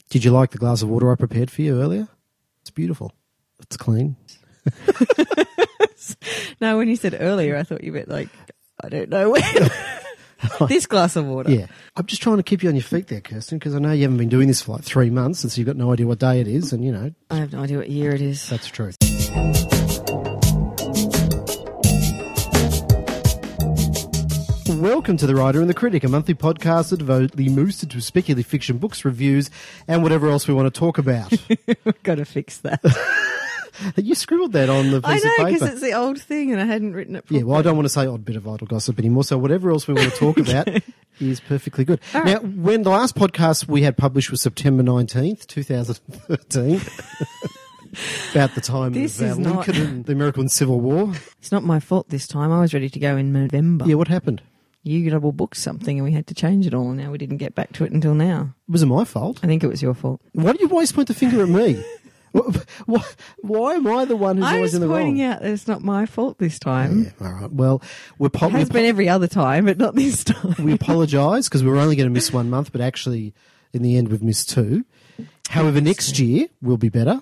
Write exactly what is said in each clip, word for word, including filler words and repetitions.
Did you like the glass of water I prepared for you earlier? It's beautiful. It's clean. No, when you said earlier, I thought you meant like, I don't know when. This glass of water. Yeah. I'm just trying to keep you on your feet there, Kirsten, because I know you haven't been doing this for like three months, and so you've got no idea what day it is, and, you know. I have no idea what year it is. That's true. Welcome to The Writer and the Critic, a monthly podcast that devoutly moves to speculative fiction books, reviews, and whatever else we want to talk about. We've got to fix that. You scribbled that on the piece I know, of paper. because it's the old thing and I hadn't written it properly. Yeah, well, I don't want to say odd bit of idle gossip anymore, so whatever else we want to talk about is perfectly good. All now, right. when the last podcast we had published was September nineteenth, twenty thirteen, about the time This of uh, is not- Lincoln and the American Civil War. It's not my fault this time. I was ready to go in November. Yeah, what happened? You double booked something and we had to change it all, and now we didn't get back to it until now. Was it my fault? I think it was your fault. Why do you always point the finger at me? why, why am I the one who's I always was in the pointing wrong? out that it's not my fault this time. Yeah, all right. Well, we're po- It has we been every other time, but not this time. we apologise because we were only going to miss one month, but actually, in the end, we've missed two. However, next year will be better.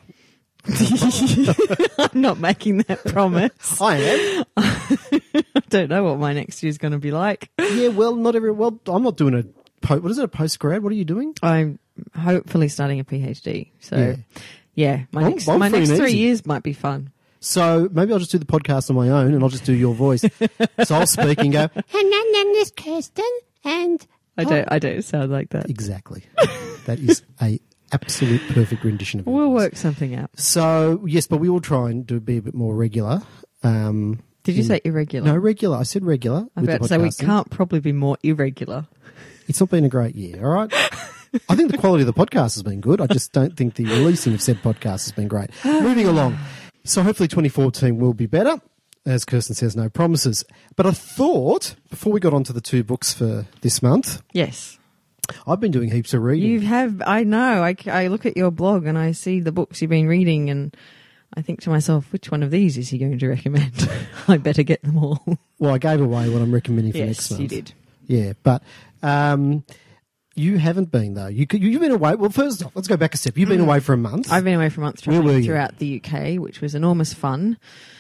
I'm not making that promise. I am. I don't know what my next year's going to be like. Yeah, well, not every. Well, I'm not doing a. Po- what is it? A post grad? What are you doing? I'm hopefully starting a PhD. So, Yeah. yeah, my I'm- next I'm my free next and three easy. years might be fun. So maybe I'll just do the podcast on my own, and I'll just do your voice. So I'll speak and go. And then there's Kirsten, and I don't. I don't sound like that. exactly. That is a absolute perfect rendition of it. We'll work something out. So yes, but we will try and do be a bit more regular. Um, Did you in- say irregular? No, regular. I said regular. I'm with about the to say we podcasting. can't probably be more irregular. It's not been a great year, all right? I think the quality of the podcast has been good. I just don't think the releasing of said podcast has been great. Moving along. So hopefully twenty fourteen will be better. As Kirsten says, no promises. But I thought, before we got on to the two books for this month, Yes. I've been doing heaps of reading. You have, I know, I, I look at your blog and I see the books you've been reading and I think to myself, which one of these is he going to recommend? I better get them all. Well, I gave away what I'm recommending for next Yes, month. you did. Yeah, but um, you haven't been, though. You, you've been away. Well, first off, let's go back a step. You've been away for a month. I've been away for a month Where were traveling you? throughout the U K, which was enormous fun.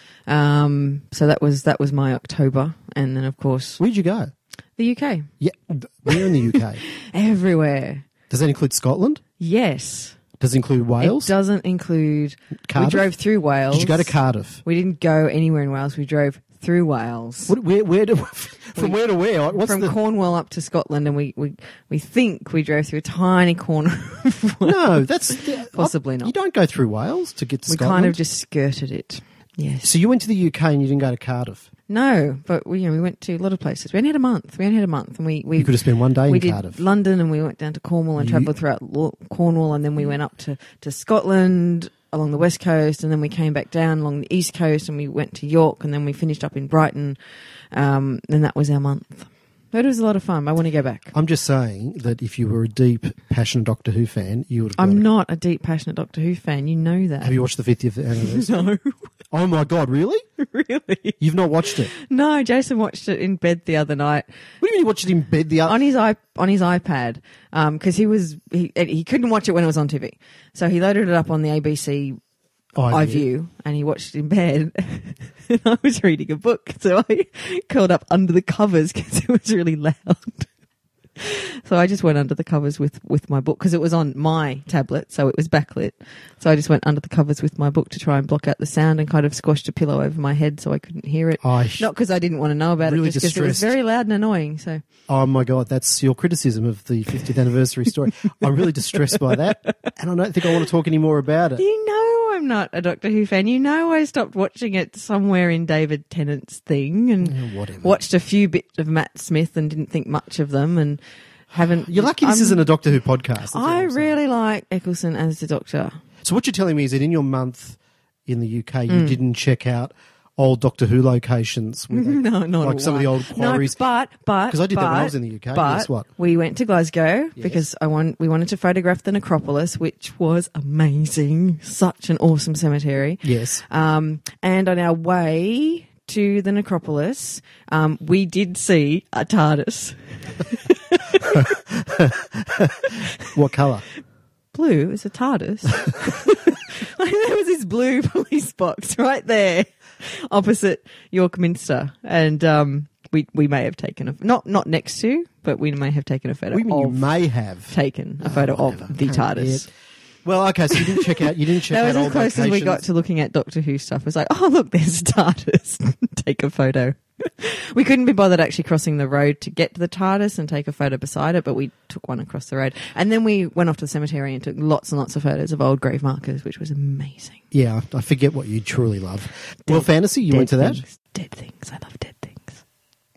Um, so that was that was my October, and then of course Where'd you go? the U K, Yeah, we're in the U K. everywhere. Does that include Scotland? Yes, Does it include Wales? it doesn't include. Cardiff? We drove through Wales. Did you go to Cardiff? We didn't go anywhere in Wales. We drove through Wales. What, where, where do, from where to where? What's From the, Cornwall up to Scotland, and we, we, we think we drove through a tiny corner. of Wales. no, that's Possibly not. You don't go through Wales to get to We Scotland. kind of just skirted it. Yes. So you went to the U K and you didn't go to Cardiff. No, but we, you know, we went to a lot of places. We only had a month. We only had a month, and we we You could have spent one day we in did Cardiff. London, and we went down to Cornwall and You- travelled throughout Lo- Cornwall, and then we went up to, to Scotland along the west coast, and then we came back down along the east coast, and we went to York, and then we finished up in Brighton, um, and that was our month. But it was a lot of fun. I want to go back. I'm just saying that if you were a deep, passionate Doctor Who fan, you would have. I'm got it. not a deep, passionate Doctor Who fan. You know that. Have you watched the fiftieth anniversary? No, Oh my God, really? really. You've not watched it? No, Jason watched it in bed the other night. What do you mean you watched it in bed the other? on his iP- on his iPad, because he was he he couldn't watch it when it was on T V, so he loaded it up on the A B C iView. iView, and he watched it in bed. And I was reading a book, so I curled up under the covers because it was really loud. So I just went under the covers with, with my book because it was on my tablet, so it was backlit. So I just went under the covers with my book to try and block out the sound, and kind of squashed a pillow over my head so I couldn't hear it. I sh- Not because I didn't want to know about Really it, just because it was distressed. very loud and annoying. So Oh my God, that's your criticism of the fiftieth anniversary story. I'm really distressed by that, and I don't think I want to talk any more about it. you know I'm not a Doctor Who fan. You know I stopped watching it somewhere in David Tennant's thing and Yeah, whatever. watched a few bits of Matt Smith and didn't think much of them and haven't. You're lucky this I'm- isn't a Doctor Who podcast. that's all I I'm saying. really like Eccleston as the Doctor. So what you're telling me is that in your month in the U K, you Mm. didn't check out old Doctor Who locations, with No, not like a some of the one. old quarries. No, but but 'Cause I did that when I but- was in the U K. But Yes, what? we went to Glasgow Yes. because I want we wanted to photograph the necropolis, which was amazing. Such an awesome cemetery. Yes. Um, and on our way to the necropolis, um, we did see a TARDIS. What colour? Blue? It's a TARDIS. Like, there was this blue police box right there opposite York Minster. And um, we we may have taken a... Not not next to, but we may have taken a photo We mean of... you may have. taken a photo Oh, of whatever. the Can't TARDIS. yet. Well, okay, so you didn't check out... You didn't check That out was as old close as we got locations? to looking at Doctor Who stuff. It was like, oh, look, there's a TARDIS. Take a photo. We couldn't be bothered actually crossing the road to get to the TARDIS and take a photo beside it, but we took one across the road. And then we went off to the cemetery and took lots and lots of photos of old grave markers, which was amazing. Yeah, I forget what you truly love. Well, Fantasy, you went to that? Things, dead things. I love dead things.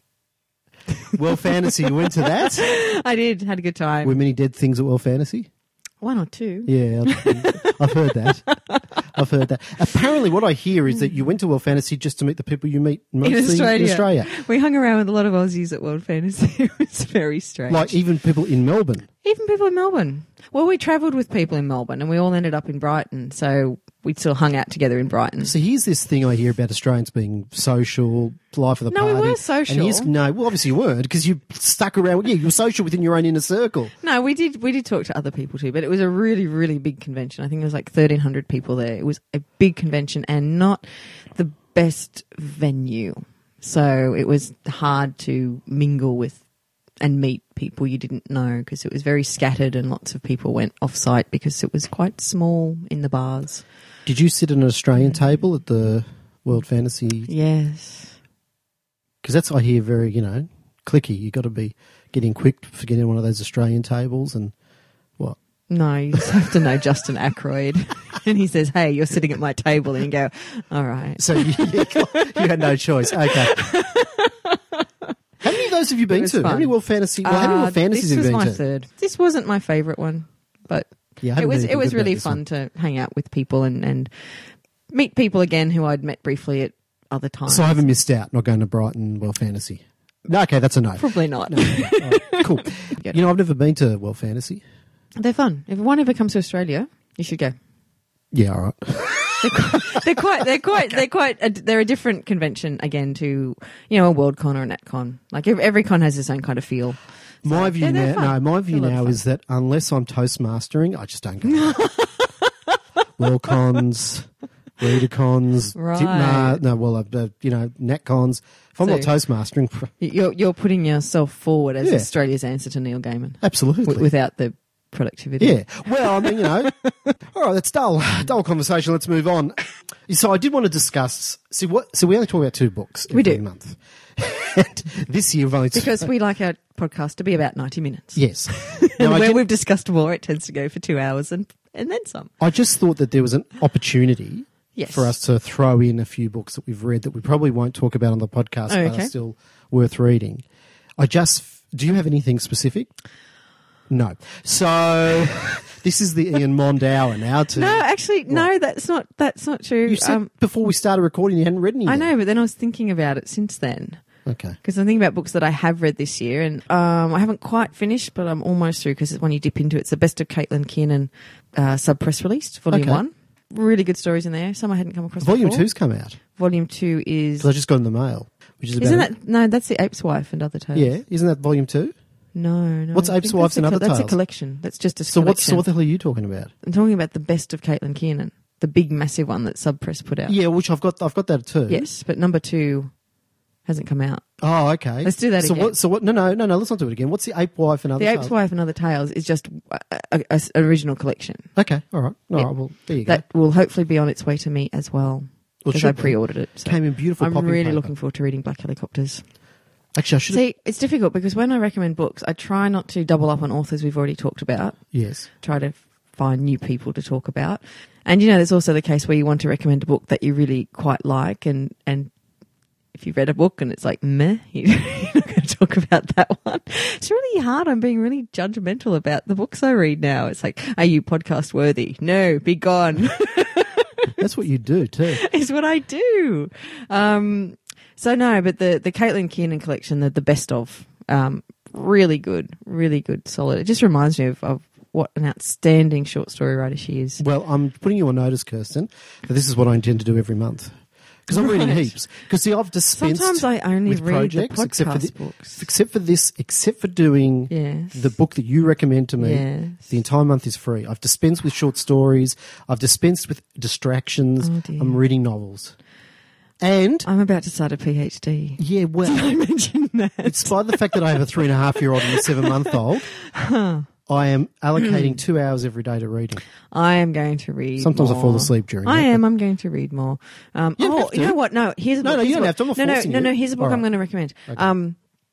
Well, Fantasy, you went to that? I did. Had a good time. Were many dead things at Well Fantasy? One or two. Yeah, I've, I've heard that. I've heard that. Apparently, what I hear is that you went to World Fantasy just to meet the people you meet mostly In Australia. in Australia. We hung around with a lot of Aussies at World Fantasy. It was very strange. Like even people in Melbourne. Even people in Melbourne. Well, we travelled with people in Melbourne and we all ended up in Brighton. So we still hung out together in Brighton. So here's this thing I hear about Australians being social, life of the No, we party. were social. And here's, no, well, obviously you weren't because you stuck around. Yeah, you were social within your own inner circle. No, we did we did talk to other people too, but it was a really, really big convention. I think there was like thirteen hundred people there. It was a big convention and not the best venue. So it was hard to mingle with and meet people you didn't know because it was very scattered and lots of people went off-site because it was quite small in the bars. Did you sit at an Australian table at the World Fantasy? Yes. Because that's, I hear, very, you know, clicky. You got to be getting quick for getting one of those Australian tables and what? No, you just have to know Justin Aykroyd. And he says, hey, you're sitting at my table. And you go, all right. So you, you had no choice. Okay. How many of those have you been was to? How fun. many World Fantasy? Well, how many Uh, World Fantasies this have you was been my to? third. This wasn't my favourite one, but Yeah, I it haven't was been it was good about really this fun one. to hang out with people and, and meet people again who I'd met briefly at other times. So I haven't missed out not going to Brighton World Fantasy. No, okay, that's a no. Probably not. No, no, all right, cool. You know, I've never been to World Fantasy. They're fun. If one ever comes to Australia, you should go. Yeah, all right. They're quite, they're quite, they're quite, they're quite, a, they're a different convention again to, you know, a Worldcon or a NatCon. Like every, every con has its own kind of feel. So My view they're- they're now, fun. no, my view They're a lot now of is that unless I'm Toastmastering, I just don't go. Worldcons, ReaderCons, Right. no, no, well, uh, you know, NatCons. If I'm So- not Toastmastering, pff, You're you're putting yourself forward as Yeah. Australia's answer to Neil Gaiman absolutely. w- without the productivity. Yeah. Well, I mean, you know, all right, that's dull, dull conversation. Let's move on. So I did want to discuss, see what, so we only talk about two books every We do. month. And this year we've only... Because we like our podcast to be about ninety minutes. Yes. And Now, I, where did- we've discussed more, it tends to go for two hours and, and then some. I just thought that there was an opportunity Yes. for us to throw in a few books that we've read that we probably won't talk about on the podcast, Oh, but okay. are still worth reading. I just... Do you have anything specific? No. So this is the Ian Mond hour now to... No, actually, no, that's not that's not true. You said Um, before we started recording you hadn't read anything. I know, but then I was thinking about it since then. Okay. Because I'm thinking about books that I have read this year, and um, I haven't quite finished, but I'm almost through because when you dip into it, it's the best of Caitlin Kiernan uh, sub press released, volume Okay. one. Really good stories in there. Some I hadn't come across Volume before. two's come out. Volume two is. Because I just got in the mail, which is about... Isn't that. No, that's The Ape's Wife and Other Tales. Yeah, isn't that volume two? No, no. What's I Ape's think Wives that's and a Other col- That's Tales? a collection. That's just a So what's collection. so what the hell are you talking about? I'm talking about the best of Caitlin Kiernan, the big, massive one that Sub Press put out. Yeah, which I've got. I've got that too. Yes, but number two hasn't come out. Oh, okay. Let's do that so again. What, so what? No, no, no, no. Let's not do it again. What's the Ape Wife and Other The Tales? Ape's Wife and Other Tales is just a, a, a, an original collection Okay, all right. All Yeah. right. Well, there you that will hopefully be on its way to me as well. Well, Because should I be. pre-ordered it. go. So Came in beautiful. I'm popping really paper. looking forward to reading Black Helicopters. Actually, I should. See, it's difficult because when I recommend books, I try not to double up on authors we've already talked about. Yes. Try to find new people to talk about. And, you know, there's also the case where you want to recommend a book that you really quite like and, and if you've read a book and it's like, meh, you're not going to talk about that one. It's really hard. I'm being really judgmental about the books I read now. It's like, are you podcast worthy? No, be gone. That's what you do too. Is what I do. Um, so no, but the, the Caitlin Kiernan collection, the, the best of, um, really good, really good, solid. It just reminds me of, of what an outstanding short story writer she is. Well, I'm putting you on notice, Kirsten, that this is what I intend to do every month. Because I'm reading Right. heaps. Because see, I've dispensed Sometimes I only with read the projects, except for podcast the, books. except for this, except for doing Yes. the book that you recommend to me. Yes. The entire month is free. I've dispensed with short stories. I've dispensed with distractions. Oh, dear. I'm reading novels. And I'm about to start a PhD. yeah, well, I mentioned that. despite the fact that I have a three and a half year old and a seven month old, I am allocating two hours every day to reading. I am going to read. Sometimes more. I fall asleep during I that, am. I'm going to read more. Um, You don't oh, have to. you know what? No, here's a No, book. no, you here's a don't book. have to. I'm not no, no, forcing no, you. no. Here's a book All right. I'm going to recommend. Okay. Um,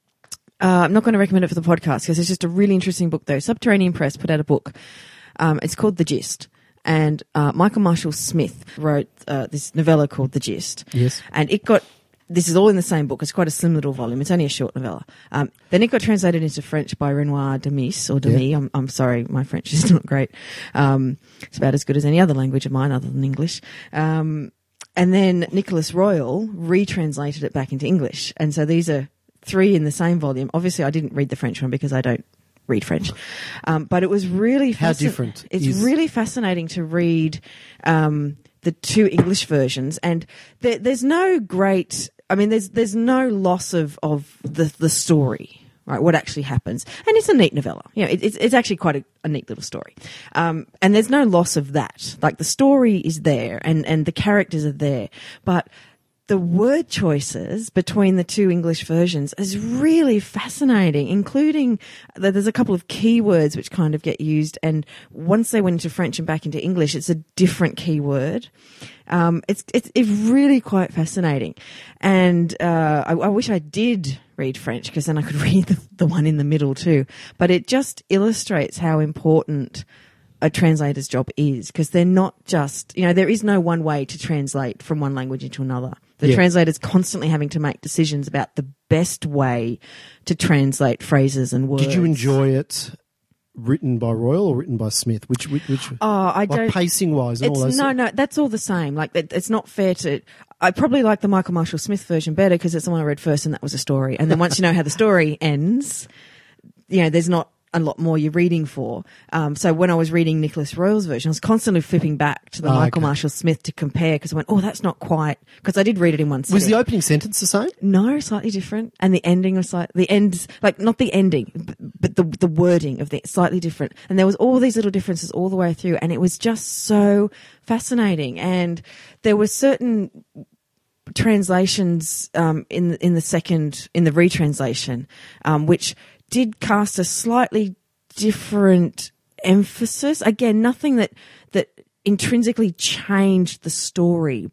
uh, I'm not going to recommend it for the podcast because it's just a really interesting book, though. Subterranean Press put out a book. Um, it's called The Gist. And uh, Michael Marshall Smith wrote uh, this novella called The Gist. Yes. And it got, this is all in the same book. It's quite a slim little volume. It's only a short novella. Um, then it got translated into French by Renoir Demis, or Demis. Yeah. I'm, I'm sorry, my French is not great. Um, it's about as good as any other language of mine other than English. Um, and then Nicholas Royal retranslated it back into English. And so these are three in the same volume. Obviously, I didn't read the French one because I don't read French. Um, but it was really How fascin- different It's is- really fascinating to read um, the two English versions, and there, there's no great. I mean, there's there's no loss of of the the story. Right, what actually happens, and it's a neat novella. You know, it, it's it's actually quite a, a neat little story, um, and there's no loss of that. Like the story is there, and and the characters are there, but the word choices between the two English versions is really fascinating, including that there's a couple of keywords which kind of get used, and once they went into French and back into English, it's a different keyword. Um, it's, it's it's really quite fascinating, and uh, I, I wish I did read French because then I could read the, the one in the middle too. But it just illustrates how important a translator's job is, because they're not just, you know, there is no one way to translate from one language into another. The Yeah. translator's constantly having to make decisions about the best way to translate phrases and words. Did you enjoy it written by Royal or written by Smith? Which, which, which Oh, I like don't. pacing wise and all It's, those. no, no, that's all the same. Like, it, it's not fair to. I probably like the Michael Marshall Smith version better because it's the one I read first, and that was a story. And then once you know how the story ends, you know, there's not a lot more you're reading for. Um, so when I was reading Nicholas Royal's version, I was constantly flipping back to the Oh, Michael okay. Marshall Smith to compare, because I went, oh, that's not quite, because I did read it in one sitting. Was the opening sentence the same? No, slightly different, and the ending was slightly the end, like not the ending, but, but the the wording of the slightly different. And there was all these little differences all the way through, and it was just so fascinating. And there were certain translations um, in the, in the second in the retranslation, um, which did cast a slightly different emphasis. Again, nothing that that intrinsically changed the story,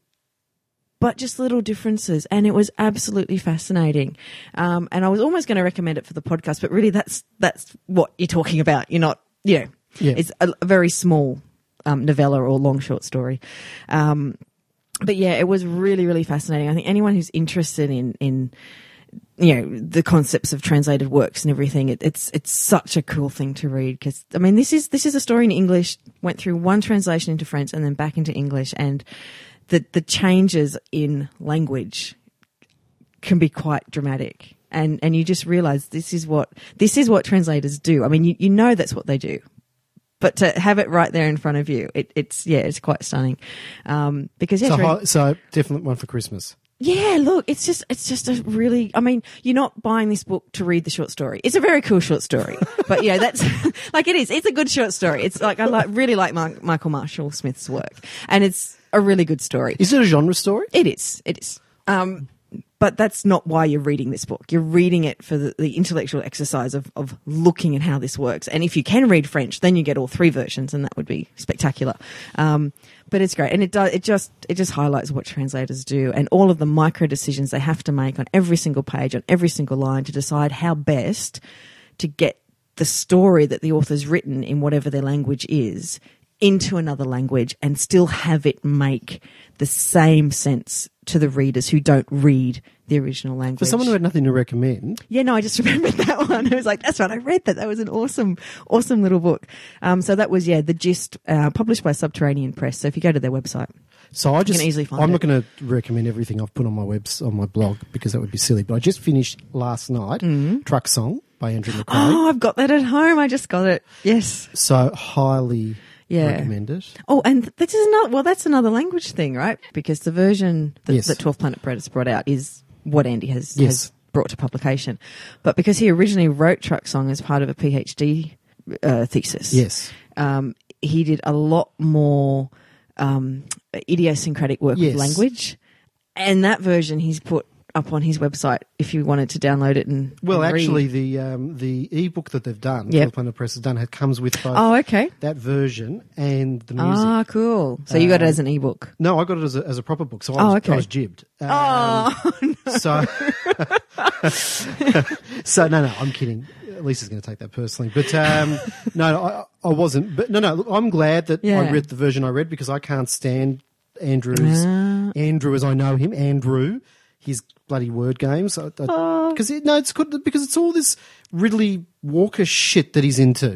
but just little differences, and it was absolutely fascinating. Um, and I was almost going to recommend it for the podcast, but really, that's that's what you're talking about. You're not, you know, Yeah. it's a, a very small um, novella or long short story. Um, but yeah, it was really, really fascinating. I think anyone who's interested in in you know the concepts of translated works and everything, it, it's it's such a cool thing to read, because I mean, this is this is a story in English, went through one translation into French and then back into English, and the the changes in language can be quite dramatic, and and you just realize this is what this is what translators do. I mean, you, you know that's what they do, but to have it right there in front of you, it, it's yeah, it's quite stunning. Um, because yeah, So, it's really- hi- so definite one for Christmas. yeah, look, it's just it's just a really, I mean, you're not buying this book to read the short story. It's a very cool short story, but yeah, that's like it is. It's a good short story. It's like I like really like Mark, Michael Marshall Smith's work, and it's a really good story. Is it a genre story? It is. It is. Um, but that's not why you're reading this book. You're reading it for the, the intellectual exercise of, of looking at how this works. And if you can read French, then you get all three versions, and that would be spectacular. Um, but it's great. And it does, it just, it just highlights what translators do and all of the micro decisions they have to make on every single page, on every single line, to decide how best to get the story that the author's written in whatever their language is into another language and still have it make the same sense to the readers who don't read the original language. For someone who had nothing to recommend, Yeah, no, I just remembered that one. I was like, that's right, I read that. That was an awesome, awesome little book. Um, so that was, yeah, The Gist, uh, published by Subterranean Press. So if you go to their website. so I just can easily find I'm it. not going to recommend everything I've put on my webs on my blog because that would be silly. But I just finished last night Truck Song by Andrew McRae. Oh, I've got that at home. I just got it. Yes. So highly, Yeah. recommend it. Oh, and this is not, well, that's another language thing, right? Because the version that, Yes. that twelfth Planet Predators brought out is what Andy has, Yes. has brought to publication. But because he originally wrote Truck Song as part of a PhD uh, thesis, Yes. um, he did a lot more um, idiosyncratic work Yes. with language. And that version he's put up on his website if you wanted to download it and Well, and read. actually, the um, the ebook that they've done, Yep. twelfth Planet Press has done, it comes with both Oh, okay. that version and the music. Ah, cool. So you got it Um, as an ebook. No, I got it as a, as a proper book, so I Oh, was, okay. I was jibbed. Um, Oh, So, so no, no, I'm kidding. Lisa's going to take that personally, but um, no, I, I wasn't. But no, no, look, I'm glad that Yeah. I read the version I read because I can't stand Andrew's Ah. Andrew as I know him, Andrew, his bloody word games. Because Oh. it, no, it's good because it's all this Ridley Walker shit that he's into.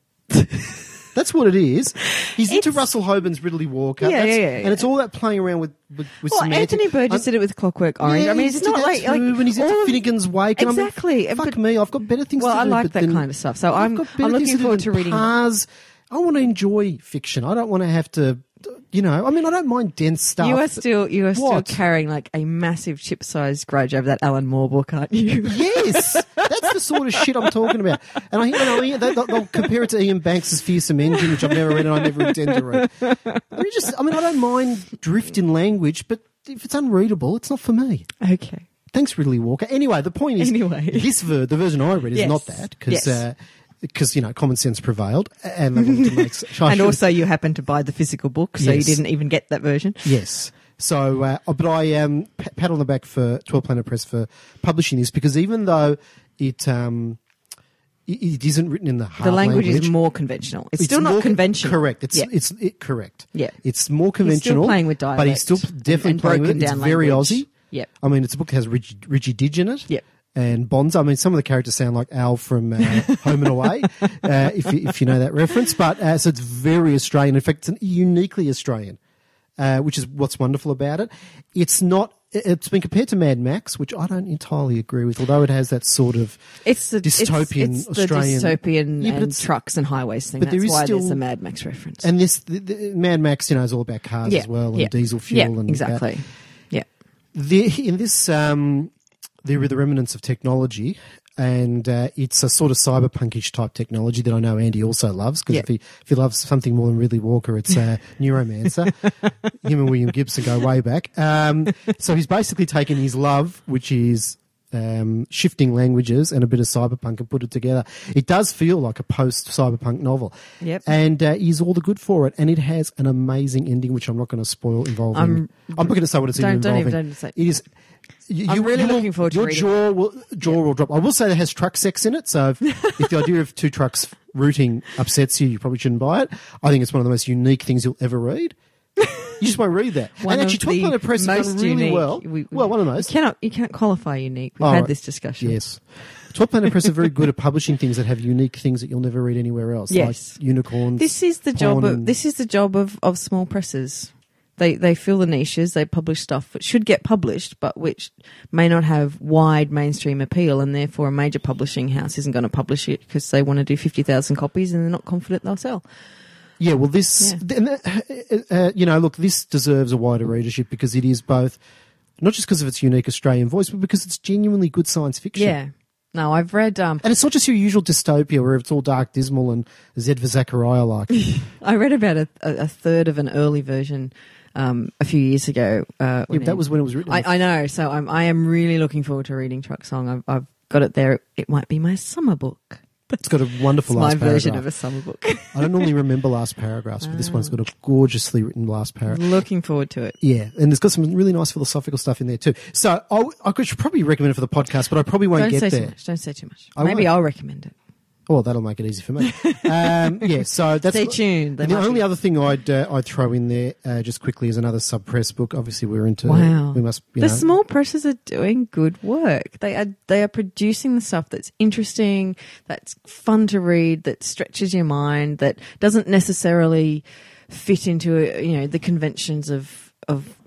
That's what it is. He's into It's- Russell Hoban's Ridley Walker. Yeah, That's- yeah, yeah, And it's all that playing around with, with, with well, semantic- Anthony Burgess I'm- did it with Clockwork Orange. yeah, I mean, he's it's into not that like, too, like and he's into all of- Finnegan's Wake. And Exactly. I mean, fuck But- me, I've got better things Well, to I do. like but that then kind of stuff. So I've I'm got better I'm looking things forward do to than reading. Pars. I want to enjoy fiction. I don't want to have to, you know. I mean, I don't mind dense stuff. You are still you are What? still carrying like a massive chip-sized grudge over that Alan Moore book, aren't you? Yes, that's the sort of shit I'm talking about. And I, you know, Ian- they, they'll, they'll compare it to Ian Banks' Fearsome Engine, which I've never read and I never intend to read. I mean, just, I mean, I don't mind drift in language, but if it's unreadable, it's not for me. Okay. Thanks, Ridley Walker. Anyway, the point is, Anyway. this ver- the version I read is Yes. not that because. Yes. Uh, because, you know, common sense prevailed and they wanted to make... so I And should- also, you happened to buy the physical book, so Yes. you didn't even get that version. Yes. So, uh, but I um, p- pat on the back for twelfth Planet Press for publishing this because even though it um, it, it isn't written in the hard The language, is more conventional. It's, still not more con- conventional. Correct. It's Yeah. it's it, correct. Yeah. It's more He's still conventional. playing with but he's still dialect definitely and playing with broken it. It's down very language. Aussie. Yep. I mean, it's a book that has Richie, Richie Didge in it. Yep. And Bonds. I mean, some of the characters sound like Al from uh, Home and Away, uh, if you, if you know that reference. But uh, so it's very Australian. In fact, it's uniquely Australian, uh, which is what's wonderful about it. It's not. It's been compared to Mad Max, which I don't entirely agree with, although it has that sort of It's the dystopian it's, it's Australian the dystopian Yeah, but and it's- trucks and highways thing. but there That's is why still- there's a Mad Max reference. And this the, the, Mad Max, you know, is all about cars yeah, as well and yeah. diesel fuel yeah, and exactly. Yeah. The, in this, um, there are the remnants of technology, and uh, it's a sort of cyberpunkish type technology that I know Andy also loves because Yeah. if he if he loves something more than Ridley Walker, it's uh, Neuromancer. Him and William Gibson go way back. Um, so he's basically taken his love, which is um, shifting languages and a bit of cyberpunk, and put it together. It does feel like a post cyberpunk novel, Yep. and uh, he's all the good for it. And it has an amazing ending, which I'm not going to spoil. Involving, I'm- I'm not going to say what it's Don't- even don't even- involving. don't say- It is. You, I'm you- really you will- looking forward to your reading jaw will jaw will drop. I will say that it has truck sex in it, so if, if the idea of two trucks rooting upsets you, you probably shouldn't buy it. I think it's one of the most unique things you'll ever read. You just won't read that. One and actually, of twelfth the Planet Press has most done really unique. well. We- we- well, one of You those. cannot, you can't qualify unique. We've Oh, had right. this discussion. Yes. twelfth Planet Press are very good at publishing things that have unique things that you'll never read anywhere else. Yes. Like unicorns. This is the job porn of and- this is the job of, of small presses. They they fill the niches. They publish stuff that should get published, but which may not have wide mainstream appeal, and therefore a major publishing house isn't going to publish it because they want to do fifty thousand copies and they're not confident they'll sell. Yeah, well, this, Yeah. and, uh, uh, you know, look, this deserves a wider readership because it is both, not just because of its unique Australian voice, but because it's genuinely good science fiction. Yeah. No, I've read. Um, And it's not just your usual dystopia where it's all dark, dismal, and Z for Zachariah like. I read about a, a, a third of an early version um, a few years ago. Uh, Yeah, when that it- was when it was written. I, I know. So I'm, I am really looking forward to reading Truck Song. I've, I've got it there. It might be my summer book. It's got a wonderful It's my last version paragraph. of a summer book. I don't normally remember last paragraphs, but this one's got a gorgeously written last paragraph. Looking forward to it. Yeah, and it's got some really nice philosophical stuff in there too. So I'll, I could should probably recommend it for the podcast, but I probably won't Don't get say there. too much. Don't say too much. I Maybe won't. I'll recommend it. Oh, that'll make it easy for me. um, yeah, so that's Stay tuned. They And the might only be- other thing I'd uh, I'd throw in there uh, just quickly is another sub press book. Obviously, we're into. Wow. We must. You the know, small presses are doing good work. They are they are producing the stuff that's interesting, that's fun to read, that stretches your mind, that doesn't necessarily fit into uh, you know the conventions of of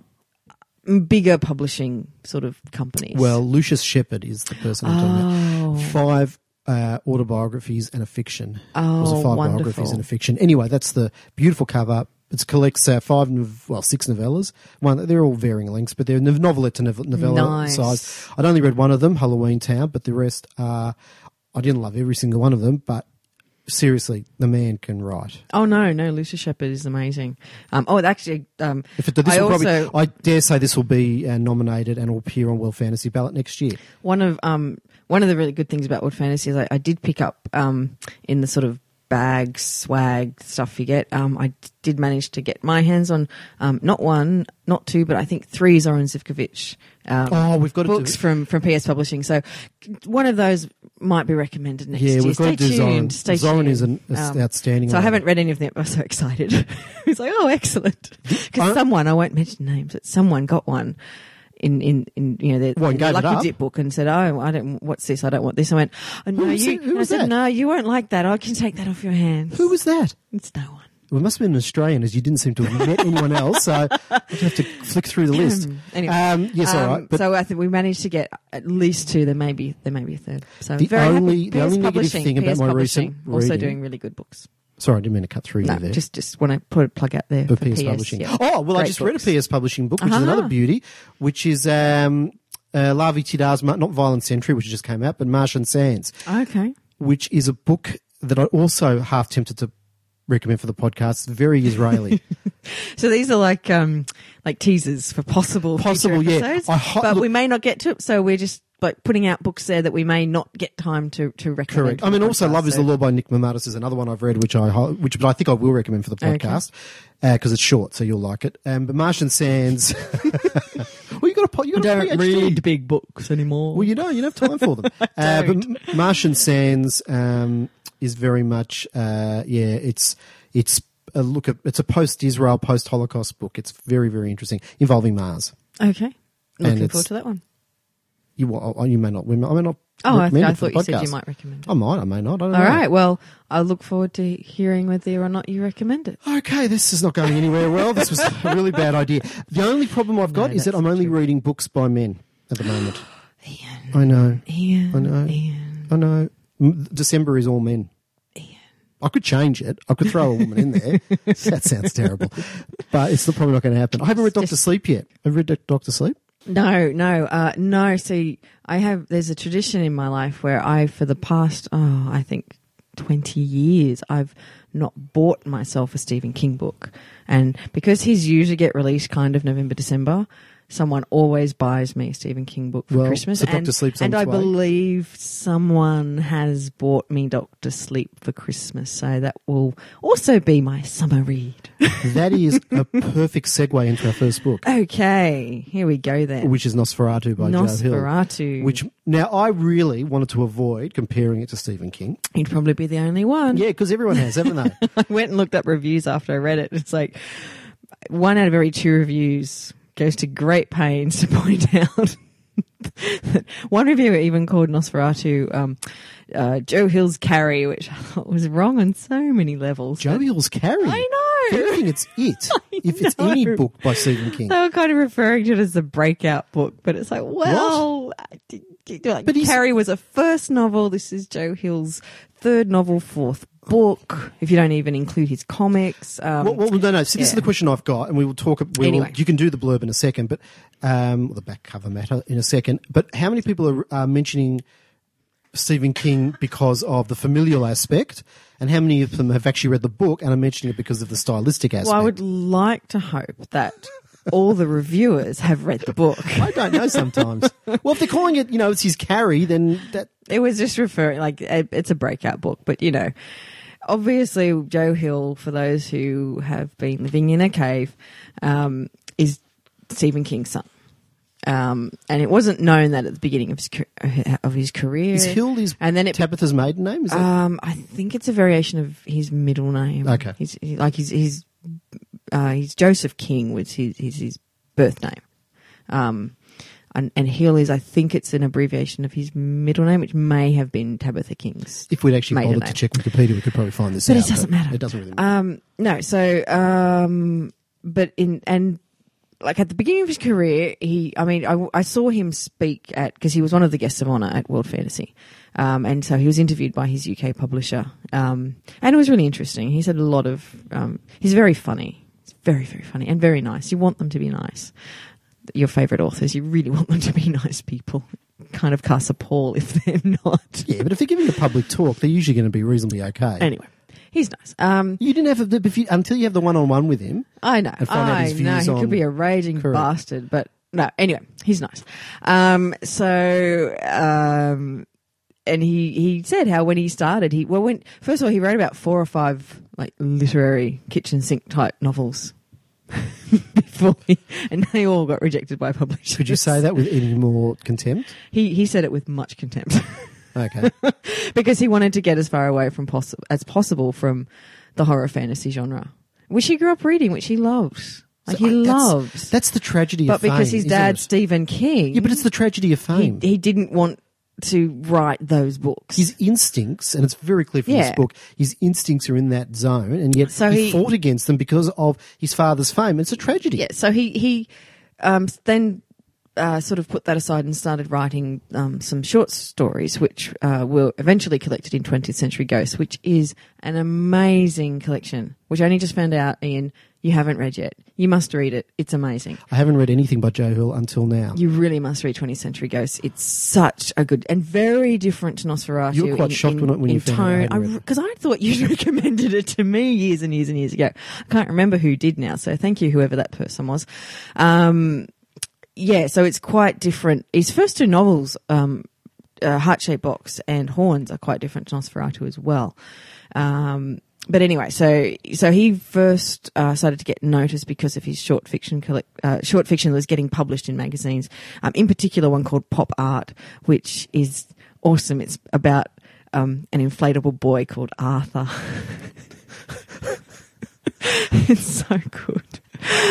bigger publishing sort of companies. Well, Lucius Shepard is the person I'm talking oh, about. Five uh, autobiographies and a fiction. Oh, It was a five wonderful. biographies and a fiction. Anyway, that's the beautiful cover. It collects uh, five, nov- well, six novellas. One, they're all varying lengths, but they're nov- novelette to nov- novella Nice. size. I'd only read one of them, Halloween Town, but the rest are. I didn't love every single one of them, but seriously, the man can write. Oh no, no, Lucy Shepherd is amazing. Um, oh, actually, um, If it, this I will also probably, I dare say this will be uh, nominated and will appear on World Fantasy Ballot next year. one of um one of the really good things about World Fantasy is I, I did pick up um in the sort of bag swag stuff you get. Um, I did manage to get my hands on um not one, not two, but I think three Zoran Zivkovic um, Oh, we've got to books do from from P S Publishing. So one of those might be recommended next Yeah, year. we've got Stay to do tuned. Zoran. Stay Zoran tuned. is an Um, outstanding. So I writer. haven't read any of them. I was so excited. He's like, oh, excellent. Because I- someone, I won't mention names, but someone got one in, in, in you know, their, Well, and their gave it Lucky up. Dip book and said, oh, I don't, what's this? I don't want this. I went, oh, no, Who was you, it? Who and I was said, that? no, you won't like that. I can take that off your hands. Who was that? It's no one. Well, it must have been an Australian, as you didn't seem to have met anyone else. So I have to flick through the list. Anyway, um, yes, all Um, right. But so I think we managed to get at least two. There may be, there may be a third. So The very only- happy. the only P S negative Publishing, thing about P S my Publishing, recent also reading- doing really good books. sorry, I didn't mean to cut through No, you there. just just want to put a plug out there for for P S P S Publishing. yeah. Oh, well, I Great just read a books. P S Publishing book, which is Uh-huh. another beauty, which is um, uh, Lavi Tidar's, Ma- not Violent Century, which just came out, but Martian Sands, Okay. which is a book that I also half tempted to recommend for the podcast. It's very Israeli. So these are like um like teasers for possible Possible, future yeah. episodes, I ho- but look- we may not get to it. So we're just like putting out books there that we may not get time to to recommend. Correct. for I mean, the also, podcast, Love is so- the Law by Nick Mamatis is another one I've read, which I ho- which, but I think I will recommend for the podcast because it's short, so you'll like it. Um, but Martian Sands. well, you got a po- you I got a don't PhD. read big books anymore. Well, you don't. You don't have time for them. uh, but M- Martian Sands um, is very much, uh, yeah. It's it's a look at it's a post-Israel, post-Holocaust book. It's very very interesting involving Mars. Okay. And Looking it's- forward to that one. You well, you may not. we may- I may not. Oh, I, recommend I it for thought the you said podcast. you might recommend it. I might. I may not. I don't All know. right. Well, I look forward to hearing whether or not you recommend it. Okay, this is not going anywhere well. This was a really bad idea. The only problem I've got No, is that that's I'm only true. reading books by men at the moment. Ian. I know. Ian. I know. Ian. I know. M- December is all men. Ian. I could change it. I could throw a woman in there. That sounds terrible. But it's probably not going to happen. I haven't read Doctor Just- Sleep yet. Have you read Doctor Sleep? No, no, uh, no. See, I have, there's a tradition in my life where I, for the past, oh, I think twenty years, I've not bought myself a Stephen King book. And because his usually get released kind of November, December, someone always buys me a Stephen King book for Well, Christmas. so Doctor and, Sleep's on and its I way. believe someone has bought me Doctor Sleep for Christmas. So that will also be my summer read. That is a perfect segue into our first book, Okay, here we go then. which is Nosferatu by Joe Hill. Nosferatu. Which now I really wanted to avoid comparing it to Stephen King. You'd probably be the only one. Yeah, because everyone has, haven't they? I went and looked up reviews after I read it. It's like one out of every two reviews goes to great pains to point out that one reviewer even called Nosferatu um, uh, Joe Hill's Carrie, which I thought was wrong on so many levels. Joe Hill's Carrie. I If know. anything, it's it. If it's any know. book by Stephen King. They were kind of referring to it as the breakout book, but it's like, well, I did- did- like, But he's- Carrie was a first novel. This is Joe Hill's third novel, fourth book. If you don't even include his comics, um, Well, well, no, no. See, this is yeah. the question I've got, and we will talk. We Anyway. will, you can do the blurb in a second, but um, or the back cover matter in a second. But how many people are uh, mentioning Stephen King because of the familial aspect, and how many of them have actually read the book and are mentioning it because of the stylistic aspect? well, I would like to hope that all the reviewers have read the book. I don't know sometimes. Well, if they're calling it, you know, it's his Carrie, then that. It was just referring, like, it- it's a breakout book, but you know, obviously Joe Hill, for those who have been living in a cave, um, is Stephen King's son. Um, and it wasn't known that at the beginning of his ca- of his career. Is Hill his and then it, Tabitha's maiden name? Is that? um, I think it's a variation of his middle name. Okay. he's he, like he's he's uh, he's Joseph King, which his his, his birth name. Um, and, and Hill is, I think it's an abbreviation of his middle name, which may have been Tabitha King's. if we'd actually maiden bothered name. to check Wikipedia, we could probably find this But out. it doesn't matter. It doesn't really matter. Um, no, so um, but in and like at the beginning of his career, he, I mean, I, I saw him speak at, because he was one of the guests of honour at World Fantasy. Um, and so he was interviewed by his U K publisher. Um, and it was really interesting. He said a lot of, um, he's very funny. He's very, very funny and very nice. You want them to be nice. Your favourite authors, you really want them to be nice people. Kind of casts a pall if they're not. Yeah, but if they're giving a public talk, they're usually going to be reasonably okay. Anyway. He's nice. Um, you didn't have a, if you, until you have the one-on-one with him. I know. And find out I his know. views He on, could be a raging correct. bastard, but no. Anyway, he's nice. Um, so, um, and he he said how when he started, he well, when first of all he wrote about four or five like literary kitchen sink type novels before, he, and they all got rejected by publishers. Could you say that with any more contempt? He he said it with much contempt. Okay. Because he wanted to get as far away from poss- as possible from the horror fantasy genre, which he grew up reading, which he loves. Like So he I- that's- loves. That's the tragedy but of fame. because his isn't dad's it? Stephen King, Yeah, but it's the tragedy of he, fame. he didn't want to write those books. His instincts, and it's very clear from Yeah. this book, his instincts are in that zone, and yet So he, he- fought against them because of his father's fame. It's a tragedy. Yeah, so he he um, then uh, sort of put that aside and started writing um, some short stories, which uh, were eventually collected in twentieth Century Ghosts, which is an amazing collection, which I only just found out, Ian, you haven't read yet. You must read it. It's amazing. I haven't read anything by Joe Hill until now. You really must read twentieth Century Ghosts. It's such a good and very different to Nosferatu. You were quite in, shocked in, when, when in you found out I hadn't tone. read it. Because I, I thought you recommended it to me years and years and years ago. I can't remember who did now, so thank you, whoever that person was. Um, yeah, so it's quite different. His first two novels, um, uh, Heart-Shaped Box and Horns, are quite different to Nosferatu as well. Um, But anyway, so so he first uh, started to get noticed because of his short fiction collect, uh, short fiction that was getting published in magazines. Um, in particular, one called Pop Art, which is awesome. It's about um, an inflatable boy called Arthur. It's so good.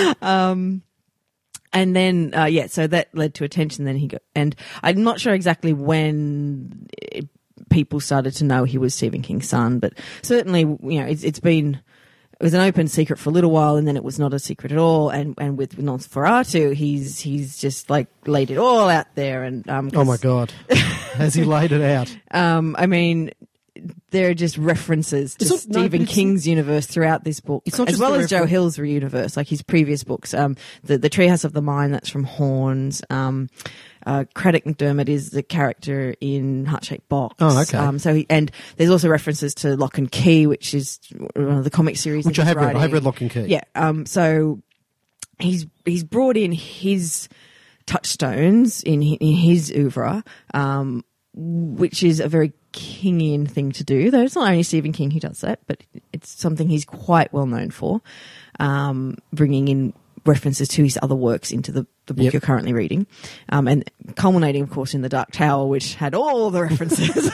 Um, and then uh, yeah, so that led to attention. Then he got, and I'm not sure exactly when It, people started to know he was Stephen King's son, but certainly, you know, it's, it's been, it was an open secret for a little while, and then it was not a secret at all. And, and with Nosferatu, he's, he's just like laid it all out there. And, um, Oh my God. Has he laid it out? um, I mean, there are just references to It's not- no, Stephen but it's- King's universe throughout this book, It's not as just well the as Joe refer- Hill's universe, like his previous books. Um, the, the Treehouse of the Mind, that's from Horns. Um, Uh, Craddock McDermott is the character in Heart-Shaped Box. Oh, okay. Um, so he, and there's also references to Lock and Key, which is one of the comic series. Which that I he's have read. I writing. have read Lock and Key. Yeah. Um, so he's he's brought in his touchstones in hi- in his oeuvre, um, which is a very Kingian thing to do. Though it's not only Stephen King who does that, but it's something he's quite well known for, um, bringing in references to his other works into the, the book Yep. you're currently reading, um, and culminating, of course, in The Dark Tower, which had all the references,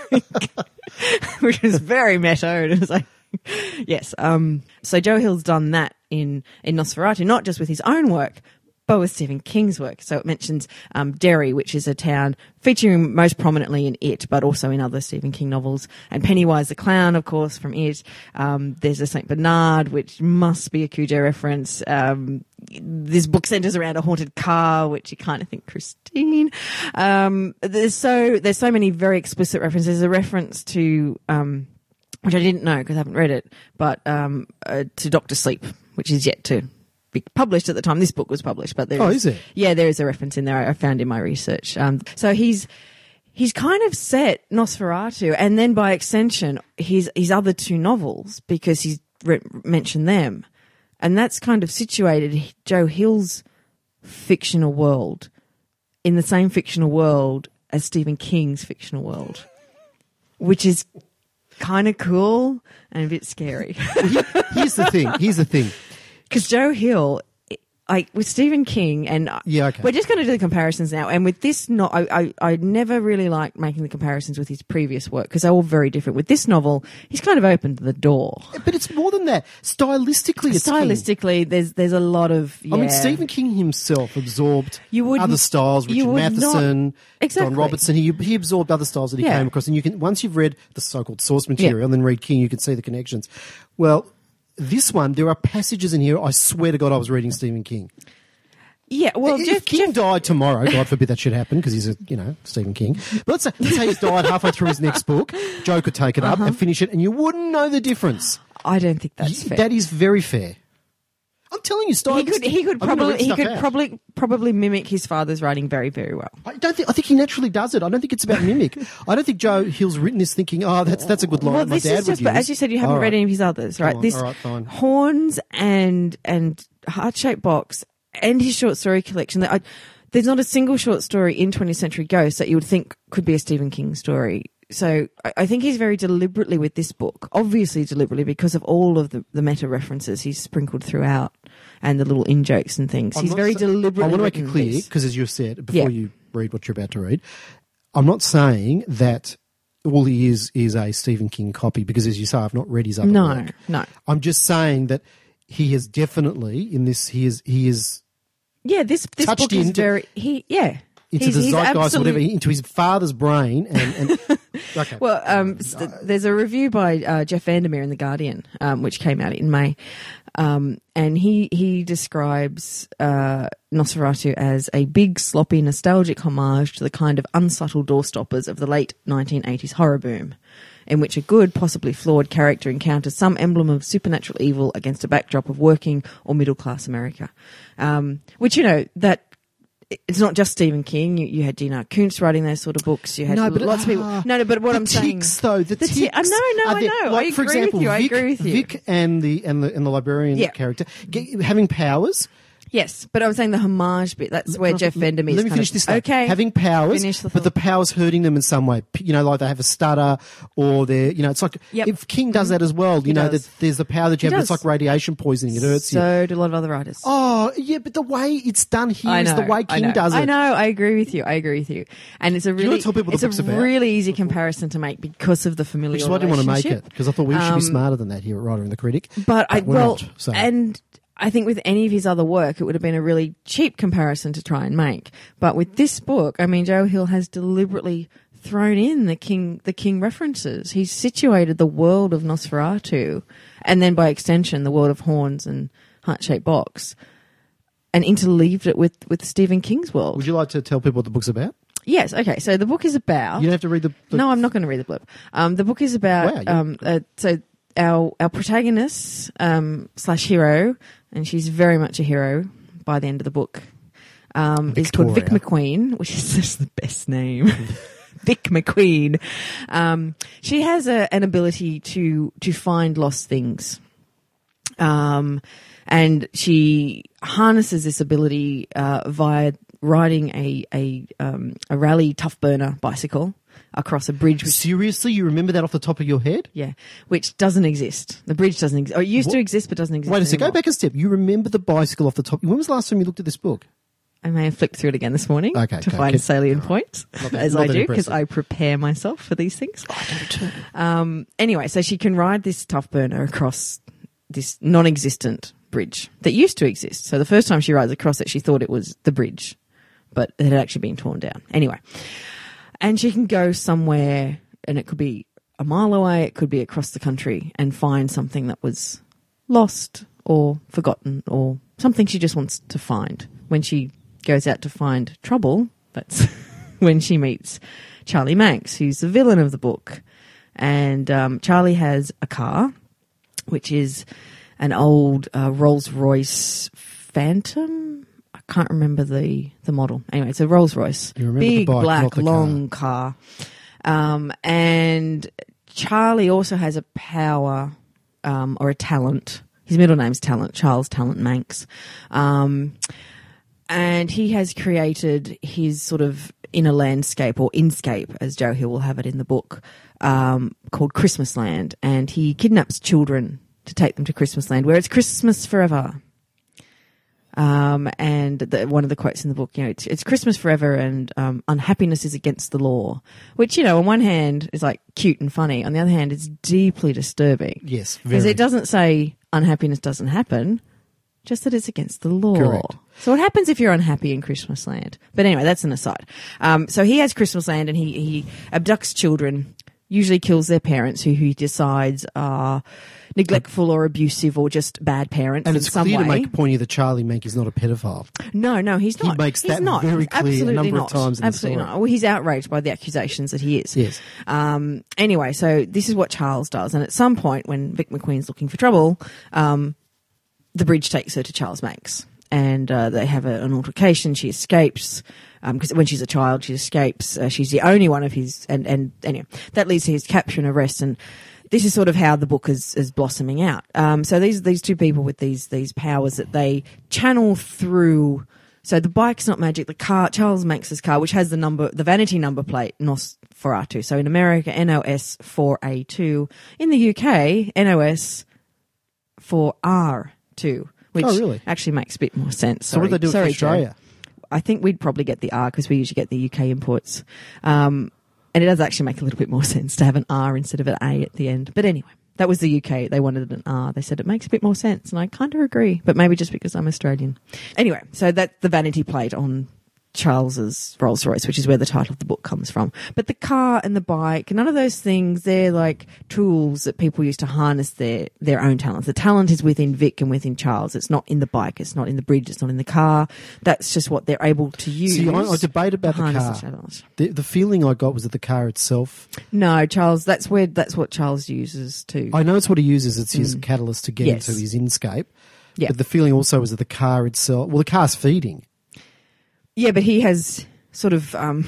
which was very meta. And it was like, yes. Um, so Joe Hill's done that in, in Nosferatu, not just with his own work, but with Stephen King's work. So it mentions um, Derry, which is a town featuring most prominently in It, but also in other Stephen King novels. And Pennywise the Clown, of course, from It. Um, there's a Saint Bernard, which must be a Cujo reference. Um, this book centers around a haunted car, which you kind of think Christine. Um, there's so there's so many very explicit references. There's a reference to um, which I didn't know because I haven't read it, but um, uh, to Doctor Sleep, which is yet to be published at the time this book was published. But there Oh, is, is it? Yeah, there is a reference in there I found in my research. Um, so he's he's kind of set Nosferatu, and then by extension his his other two novels, because he's re- mentioned them, and that's kind of situated Joe Hill's fictional world in the same fictional world as Stephen King's fictional world, which is kind of cool and a bit scary. Here's the thing. Here's the thing. Because Joe Hill, like with Stephen King, and Yeah, okay. we're just going to do the comparisons now. And with this, no, I, I, I never really liked making the comparisons with his previous work because they're all very different. With this novel, he's kind of opened the door. But it's more than that. Stylistically, it's King. Stylistically, there's there's a lot of. Yeah. I mean, Stephen King himself absorbed You wouldn't- other styles, you Richard would Matheson, not- Exactly. Don Robertson. He, he absorbed other styles that he Yeah. came across. And you can, once you've read the so-called source material and then read King, you can see the connections. Well, this one, there are passages in here, I swear to God I was reading Stephen King. Yeah, well, if Jeff, King Jeff, died tomorrow, God forbid that should happen because he's a, you know, Stephen King. But let's say, let's say he's died halfway through his next book. Joe could take it up Uh-huh. and finish it, and you wouldn't know the difference. I don't think that's Y- fair. That is very fair. I'm telling you, Stein. he could he could I'm gonna probably read he stuff could out. probably probably mimic his father's writing very very well. I don't think. I think he naturally does it. I don't think it's about mimic. I don't think Joe Hill's written this thinking, "Oh, that's that's a good line." Well, my this dad is just, would but use. as you said, you haven't All read right. any of his others, right? on. This All right, fine. Horns and and Heart Shaped Box and his short story collection. I, there's not a single short story in twentieth Century Ghosts that you would think could be a Stephen King story. So I, I think he's very deliberately with this book, obviously deliberately because of all of the, the meta references he's sprinkled throughout and the little in jokes and things. I'm he's not very sa- deliberately. I want to make it written clear this. because, as you've said before, Yeah. you read what you're about to read, I'm not saying that all he is is a Stephen King copy because, as you say, I've not read his other No, work. no. I'm just saying that he has definitely in this. He is he is Yeah, this this touched book is into- very he yeah. into he's, the he's zeitgeist, or absolute- whatever, into his father's brain, and, and okay. Well, um, st- there's a review by uh, Jeff Vandermeer in The Guardian, um, which came out in May, um, and he he describes uh, Nosferatu as a big, sloppy, nostalgic homage to the kind of unsubtle doorstoppers of the late nineteen eighties horror boom, in which a good, possibly flawed character encounters some emblem of supernatural evil against a backdrop of working or middle-class America, um, which, you know, that... It's not just Stephen King. You, you had Dina Kuntz writing those sort of books. You had No, but, lots of people. ah, No, no, but what the I'm saying, ticks, though, the, the ticks. ti- I know, no, are I there- know. Like, I for agree with example, you, I Vic, agree with you. Vic and the and the and the librarian Yeah. character get, having powers. yes, but I was saying the homage bit. That's where Jeff Vandermeer. Let me kind finish of, this. Though. Okay, having powers, Finish the but the powers hurting them in some way. P- You know, like they have a stutter, or they're you know, it's like Yep. if King does that as well. You He know, does. that there's the power that you He have. But it's does. like radiation poisoning. It hurts you. so do a lot of other writers. Oh yeah, but the way it's done here I is know, the way I King know. does it. I know. I agree with you. I agree with you. And it's a you really, wanna tell people what it's the a book's about? really easy comparison to make because of the familial Which is why I didn't want to make relationship. it because I thought we should Um, be smarter than that here at Writer and the Critic. But I we're well, not, so. and I think with any of his other work, it would have been a really cheap comparison to try and make. But with this book, I mean, Joe Hill has deliberately thrown in the King, the King references. He's situated the world of Nosferatu, and then by extension, the world of Horns and Heart Shaped Box, and interleaved it with with Stephen King's world. Would you like to tell people what the book's about? Yes. Okay. So the book is about. You don't have to read the. the No, I'm not going to read the blurb. Um, the book is about. Wow, you- um, uh, so our our protagonist um, slash hero, and she's very much a hero by the end of the book. Um, is called Vic Victoria. McQueen, which is just the best name. Vic McQueen. Um, she has a, an ability to to find lost things. Um, and she harnesses this ability uh, via riding a a um, a rally tough burner bicycle across a bridge, which Seriously, you remember that off the top of your head? yeah, which doesn't exist. The bridge doesn't exist. Or it used What? to exist, but doesn't exist. Wait a second, go anymore. back a step. You remember the bicycle off the top. When was the last time you looked at this book? I may have flicked through it again this morning Okay, to okay, find keep- salient points, Not that- as not I that do, because impressive. I prepare myself for these things. I do too. Um, anyway, so she can ride this tough burner across this non-existent bridge that used to exist. So the first time she rides across it, she thought it was the bridge, but it had actually been torn down. Anyway, and she can go somewhere, and it could be a mile away, it could be across the country, and find something that was lost or forgotten or something she just wants to find. When she goes out to find trouble, that's when she meets Charlie Manx, who's the villain of the book. And um, Charlie has a car, which is an old uh, Rolls-Royce Phantom. I can't remember the, the model. Anyway, it's a Rolls-Royce. You remember the Big, bike, not black, the long car. Um, and Charlie also has a power um, or a talent. His middle name's Talent, Charles Talent Manx. Um, and he has created his sort of inner landscape, or inscape, as Joe Hill will have it in the book, um, called Christmas Land. And he kidnaps children to take them to Christmas Land, where it's Christmas forever. Um, and the, one of the quotes in the book, you know, it's, it's Christmas forever and um, unhappiness is against the law, which, you know, on one hand is like cute and funny. On the other hand, it's deeply disturbing. Yes, Because very. it doesn't say unhappiness doesn't happen, just that it's against the law. Correct. So what happens if you're unhappy in Christmas Land? But anyway, that's an aside. Um, so he has Christmas Land and he, he abducts children usually kills their parents who he decides are neglectful or abusive or just bad parents And in it's some clear way. to make a point here that Charlie Menck is not a pedophile. No, no, he's He not. makes he's that not. very He's clear a absolutely number of not. times in the Absolutely story. not. Well, he's outraged by the accusations that he is. Yes. Um, anyway, so this is what Charles does. And at some point when Vic McQueen's looking for trouble, um, the bridge takes her to Charles Manx. And uh, they have a, an altercation. She escapes because um, when she's a child, she escapes. Uh, she's the only one of his, and and anyway, that leads to his capture and arrest. And this is sort of how the book is, is blossoming out. Um, so these these two people with these these powers that they channel through. So the bike's not magic. The car, Charles Manx's car, which has the number, the vanity number plate Nosferatu. So in America, N O S four A two. In the U K, N O S four R two. Which Oh, really? actually makes a bit more sense. So what do they do with Sorry, Australia? Joe. I think we'd probably get the R because we usually get the U K imports. Um, and it does actually make a little bit more sense to have an R instead of an A at the end. But anyway, that was the U K. They wanted an R. They said it makes a bit more sense. And I kind of agree, but maybe just because I'm Australian. Anyway, so that's the vanity plate on Charles's Rolls Royce, which is where the title of the book comes from. But the car and the bike, none of those things, they're like tools that people use to harness their, their own talents. The talent is within Vic and within Charles. It's not in the bike. It's not in the bridge. It's not in the car. That's just what they're able to use. See, I, I debate about to the harness car. talent. The, the feeling I got was that the car itself. No, Charles, that's where, that's what Charles uses too. I know it's what he uses. It's his Mm. catalyst to get Yes. into his inscape. Yeah. But the feeling also was that the car itself, well, the car's feeding. Yeah, but he has sort of um,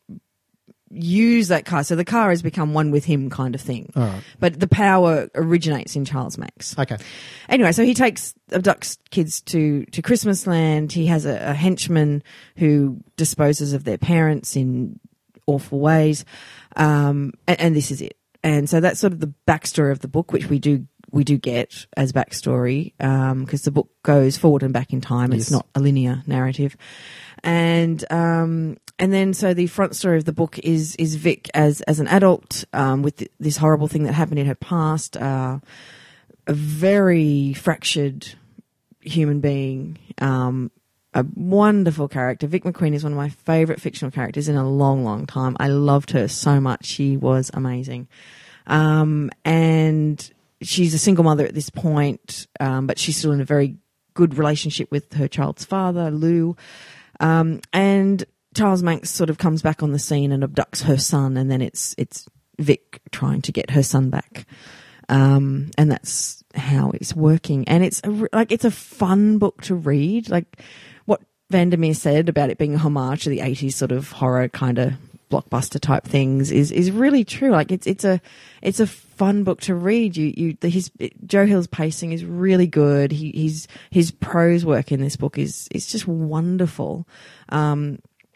used that car. So the car has become one with him kind of thing. All right. But the power originates in Charles Manx. Okay. Anyway, so he takes, abducts kids to, to Christmas Land. He has a, a henchman who disposes of their parents in awful ways. Um, and, and this is it. And so that's sort of the backstory of the book, which we do we do get as backstory, um, because the book goes forward and back in time. It's Yes. not a linear narrative. And um, and then so the front story of the book is is Vic as as an adult, um, with th- this horrible thing that happened in her past, uh, a very fractured human being, um, a wonderful character. Vic McQueen is one of my favourite fictional characters in a long, long time. I loved her so much. She was amazing. Um, and she's a single mother at this point, um, but she's still in a very good relationship with her child's father, Lou. Um, and Charles Manx sort of comes back on the scene and abducts her son, and then it's it's Vic trying to get her son back. Um, and that's how it's working. And it's a, like it's a fun book to read. Like what Vandermeer said about it being a homage to the eighties sort of horror kind of blockbuster type things is is really true. Like it's it's a it's a fun book to read. You you the, his Joe Hill's pacing is really good. He he's his prose work in this book is is just wonderful. Um,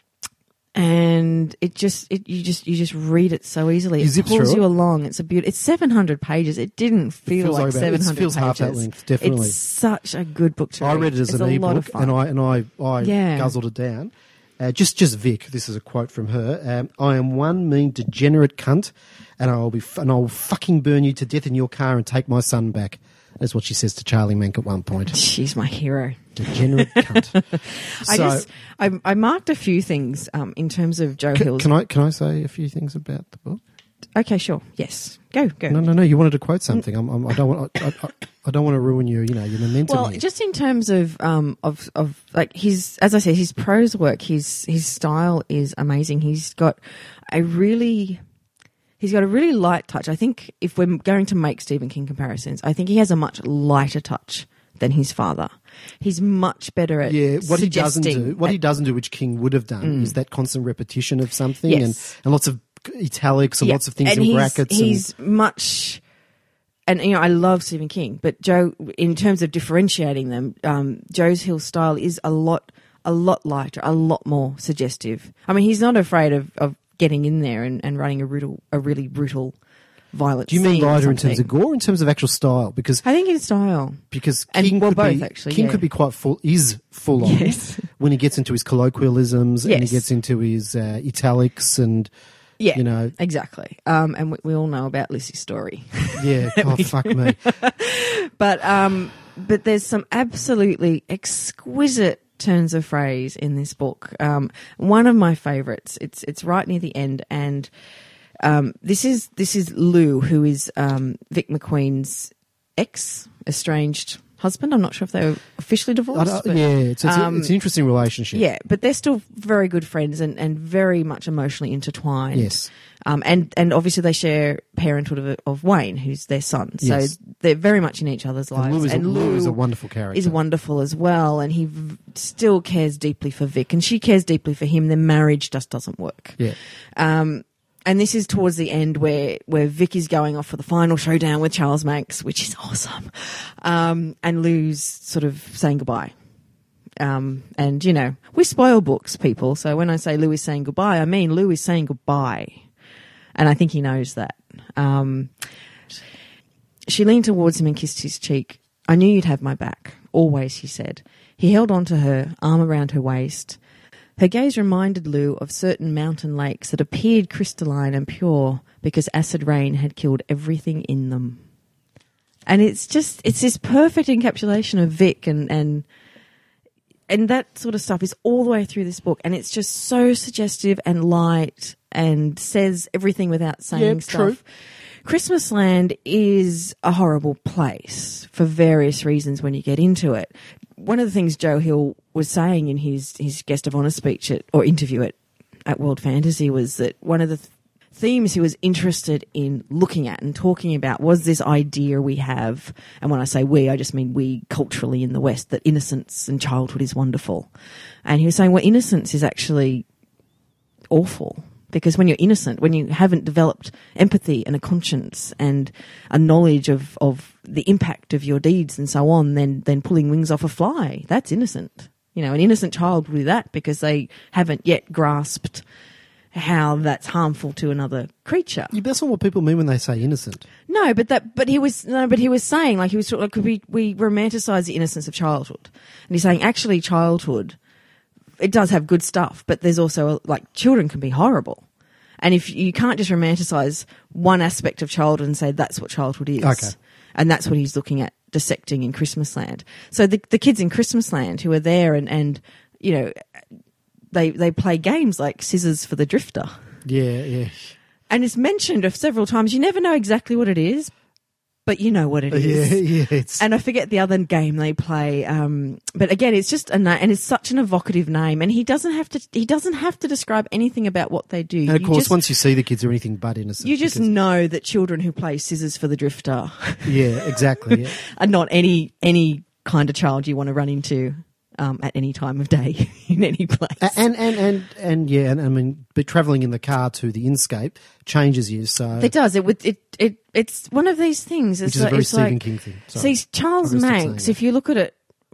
and it just it you just you just read it so easily. You It zip pulls through you it? along. It's a beautiful. It's seven hundred pages. It didn't feel feels like like about- seven it hundred feels pages. half that length, definitely. It's such a good book to read. I read it as it's an a lot of ebook, fun. and I and I, I Yeah. guzzled it down. Uh, just, just Vic. This is a quote from her. Um, I am one mean degenerate cunt, and I will be, f- and I will fucking burn you to death in your car and take my son back. That's what she says to Charlie Mank at one point. She's my hero. Degenerate cunt. I So, just I, I marked a few things um, in terms of Joe c- Hill's. can I can I say a few things about the book? Okay, sure. Yes, go go. No, no, no. You wanted to quote something. I'm, I'm, I don't want. I, I, I don't want to ruin your, you know, your momentum. Well, here. just in terms of um of of like his, as I said, his prose work, his his style is amazing. He's got a really, he's got a really light touch. I think if we're going to make Stephen King comparisons, I think he has a much lighter touch than his father. He's much better at yeah, what he doesn't suggesting- do, what he doesn't do, which King would have done, is that constant repetition of something Yes. and, and lots of italics and Yeah, lots of things and in he's, brackets. He's much, and you know, I love Stephen King, but Joe, in terms of differentiating them, um, Joe's Hill style is a lot, a lot lighter, a lot more suggestive. I mean, he's not afraid of, of getting in there and, and running a brutal, a really brutal, violent. Do you mean scene or lighter in terms of something. gore, or in terms of actual style? Because I think in style. because And- King well, could both, be actually, King yeah. could be quite full, is full on Yes. when he gets into his colloquialisms and he Yes. gets into his uh, italics and Yeah, you know, exactly. Um, and we, we all know about Lissy's story. yeah, oh fuck me. But um, but there's some absolutely exquisite turns of phrase in this book. Um, one of my favourites. It's it's right near the end, and um, this is this is Lou, who is um, Vic McQueen's ex, estranged husband. I'm not sure if they were officially I divorced. don't- But, yeah, it's, it's, um, it's an interesting relationship. yeah, but they're still very good friends and, and very much emotionally intertwined. Yes. Um, and, and obviously they share parenthood of, of Wayne, who's their son. So Yes. they're very much in each other's lives. And Lou is, a, and Lou is a wonderful character. is wonderful as well, and he v- still cares deeply for Vic, and she cares deeply for him. Their marriage just doesn't work. Yeah. Um, and this is towards the end where, where Vic is going off for the final showdown with Charles Manx, which is awesome. Um, and Lou's sort of saying goodbye. Um, and, you know, we spoil books, people. So when I say Lou is saying goodbye, I mean Lou is saying goodbye. And I think he knows that. Um, she leaned towards him and kissed his cheek. I knew you'd have my back. Always, he said. He held on to her, arm around her waist. Her gaze reminded Lou of certain mountain lakes that appeared crystalline and pure because acid rain had killed everything in them. And it's just, it's this perfect encapsulation of Vic and, and, and that sort of stuff is all the way through this book. And it's just so suggestive and light and says everything without saying Yeah, stuff. true. Christmasland is a horrible place for various reasons when you get into it. One of the things Joe Hill was saying in his, his guest of honour speech at, or interview at, at World Fantasy was that one of the th- themes he was interested in looking at and talking about was this idea we have, and when I say we, I just mean we culturally in the West, that innocence and childhood is wonderful. And he was saying, well, innocence is actually awful. Because when you're innocent, when you haven't developed empathy and a conscience and a knowledge of, of the impact of your deeds and so on, then then pulling wings off a fly, that's innocent. You know, an innocent child will do that because they haven't yet grasped how that's harmful to another creature. Yeah, that's not what people mean when they say innocent. No, but that, but he was, no, but he was saying, like, he was sort of like, we, we romanticize the innocence of childhood. And he's saying, actually, childhood, it does have good stuff, but there's also, like, children can be horrible. And if you can't just romanticize one aspect of childhood and say that's what childhood is. Okay. And that's what he's looking at dissecting in Christmasland. So the, the kids in Christmasland who are there and, and, you know, they, they play games like Scissors for the Drifter. Yeah, yeah. And it's mentioned several times. You never know exactly what it is, but you know what it is. Yeah, yeah. It's, And I forget the other game they play. Um, but again, it's just a name, and it's such an evocative name. And he doesn't have to. He doesn't have to describe anything about what they do. and of You course, just, once you see the kids, they're anything but innocent. you just because- know that children who play Scissors for the Drifter yeah, exactly. Yeah. are not any any kind of child you want to run into um, at any time of day in any place. A- And and and and yeah, and I mean, but travelling in the car to the Inscape changes you. So It does. It would. It. It. It's one of these things. It's which is a like, very it's Stephen like, King thing. Sorry. See, Charles I'm gonna stop saying Manx, that. if you look at it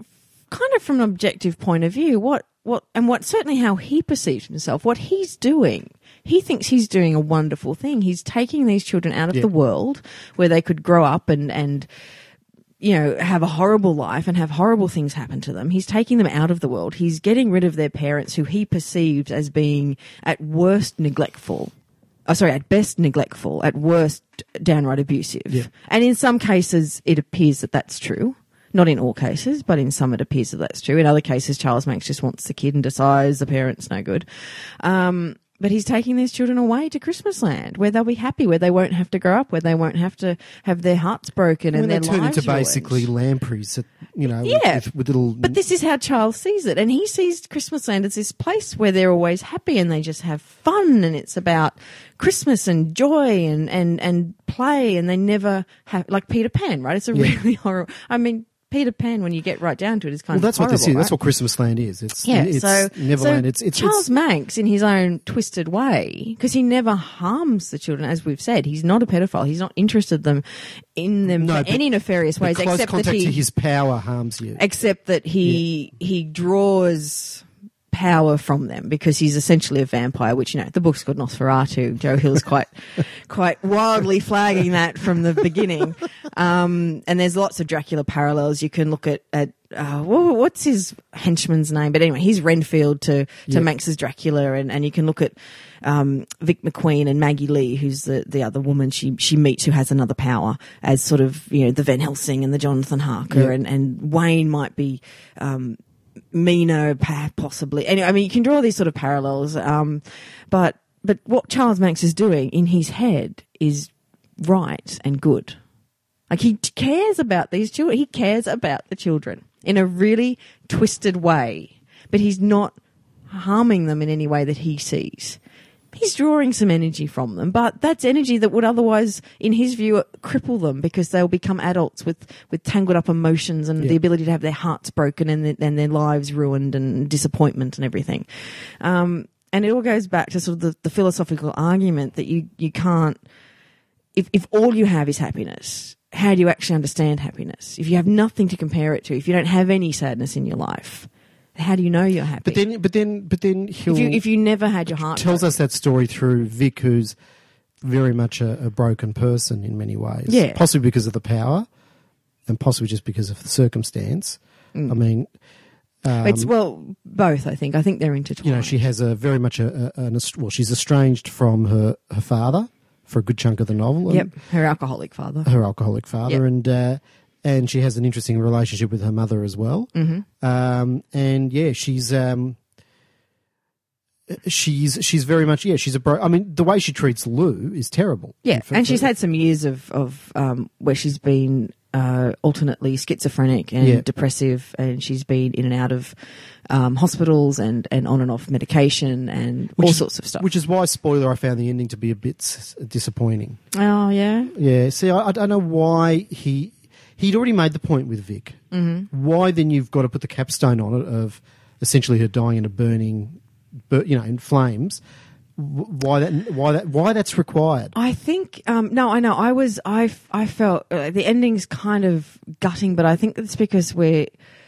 kind of from an objective point of view, what, what, and what certainly how he perceives himself, what he's doing, he thinks he's doing a wonderful thing. He's taking these children out of Yeah. the world where they could grow up and, and, you know, have a horrible life and have horrible things happen to them. He's taking them out of the world. He's getting rid of their parents who he perceives as being at worst neglectful. Oh, sorry, at best neglectful, at worst downright abusive. Yeah. And in some cases, it appears that that's true. Not in all cases, but in some it appears that that's true. In other cases, Charles Manx just wants the kid and decides the parent's no good. Um, but he's taking these children away to Christmasland, where they'll be happy, where they won't have to grow up, where they won't have to have their hearts broken when and they their turn lives into ruined. basically lampreys, that, you know, Yeah. with, with little. But this is how Charles sees it. And he sees Christmasland as this place where they're always happy and they just have fun, and it's about Christmas and joy and, and, and play, and they never have, like Peter Pan, right? It's a Yeah. really horrible, I mean, Peter Pan, when you get right down to it, is kind well, of that's what this is. horrible, That's right? what Christmasland is. It's Yeah, it's so Neverland. so it's it's Charles it's, Manx, in his own twisted way, because he never harms the children, as we've said. He's not a pedophile. He's not interested them in them No, for but any nefarious the ways, close except that contact he to his power harms you. except that he he draws power from them because he's essentially a vampire, which, you know, the book's called Nosferatu. Joe Hill's quite quite wildly flagging that from the beginning. Um, and there's lots of Dracula parallels. You can look at, at uh, wha- what's his henchman's name? But anyway, he's Renfield to, to Yeah. Manx's Dracula, and, and you can look at um, Vic McQueen and Maggie Lee, who's the, the other woman she, she meets who has another power, as sort of, you know, the Van Helsing and the Jonathan Harker, Yeah. and, and Wayne might be um, meaner, pa- possibly. Anyway, I mean, you can draw these sort of parallels, um, but but what Charles Manx is doing in his head is right and good. Like, he cares about these children. He cares about the children in a really twisted way, but he's not harming them in any way that he sees. He's drawing some energy from them, but that's energy that would otherwise, in his view, cripple them because they'll become adults with, with tangled up emotions and yeah. the ability to have their hearts broken and, the, and their lives ruined and disappointment and everything. Um, and it all goes back to sort of the, the philosophical argument that you, you can't, if, if all you have is happiness, how do you actually understand happiness? If you have nothing to compare it to, if you don't have any sadness in your life, how do you know you're happy? But then, but then, but then he'll if you if you never had your heart tells broken. us that story through Vic, who's very much a, a broken person in many ways. Yeah, possibly because of the power, and possibly just because of the circumstance. Mm. I mean, um, it's well both. I think. I think they're intertwined. You know, she has a very much a, a an, well, she's estranged from her her father for a good chunk of the novel. Yep, her alcoholic father. Her alcoholic father, yep. and. Uh, And she has an interesting relationship with her mother as well. Mm-hmm. Um, and yeah, she's um, she's she's very much yeah. She's a bro. I mean, the way she treats Lou is terrible. Yeah, for, and she's for, had some years of of um, where she's been uh, alternately schizophrenic and yeah. depressive, and she's been in and out of um, hospitals and, and on and off medication and which all is, sorts of stuff. Which is why, spoiler, I found the ending to be a bit s- disappointing. Oh yeah, yeah. See, I, I don't know why he. He'd already made the point with Vic. Mm-hmm. Why then you've got to put the capstone on it of essentially her dying in a burning, you know, in flames. Why that? Why that? Why that's required? I think um, no, I know. I was I I felt uh, the ending's kind of gutting, but I think it's because we're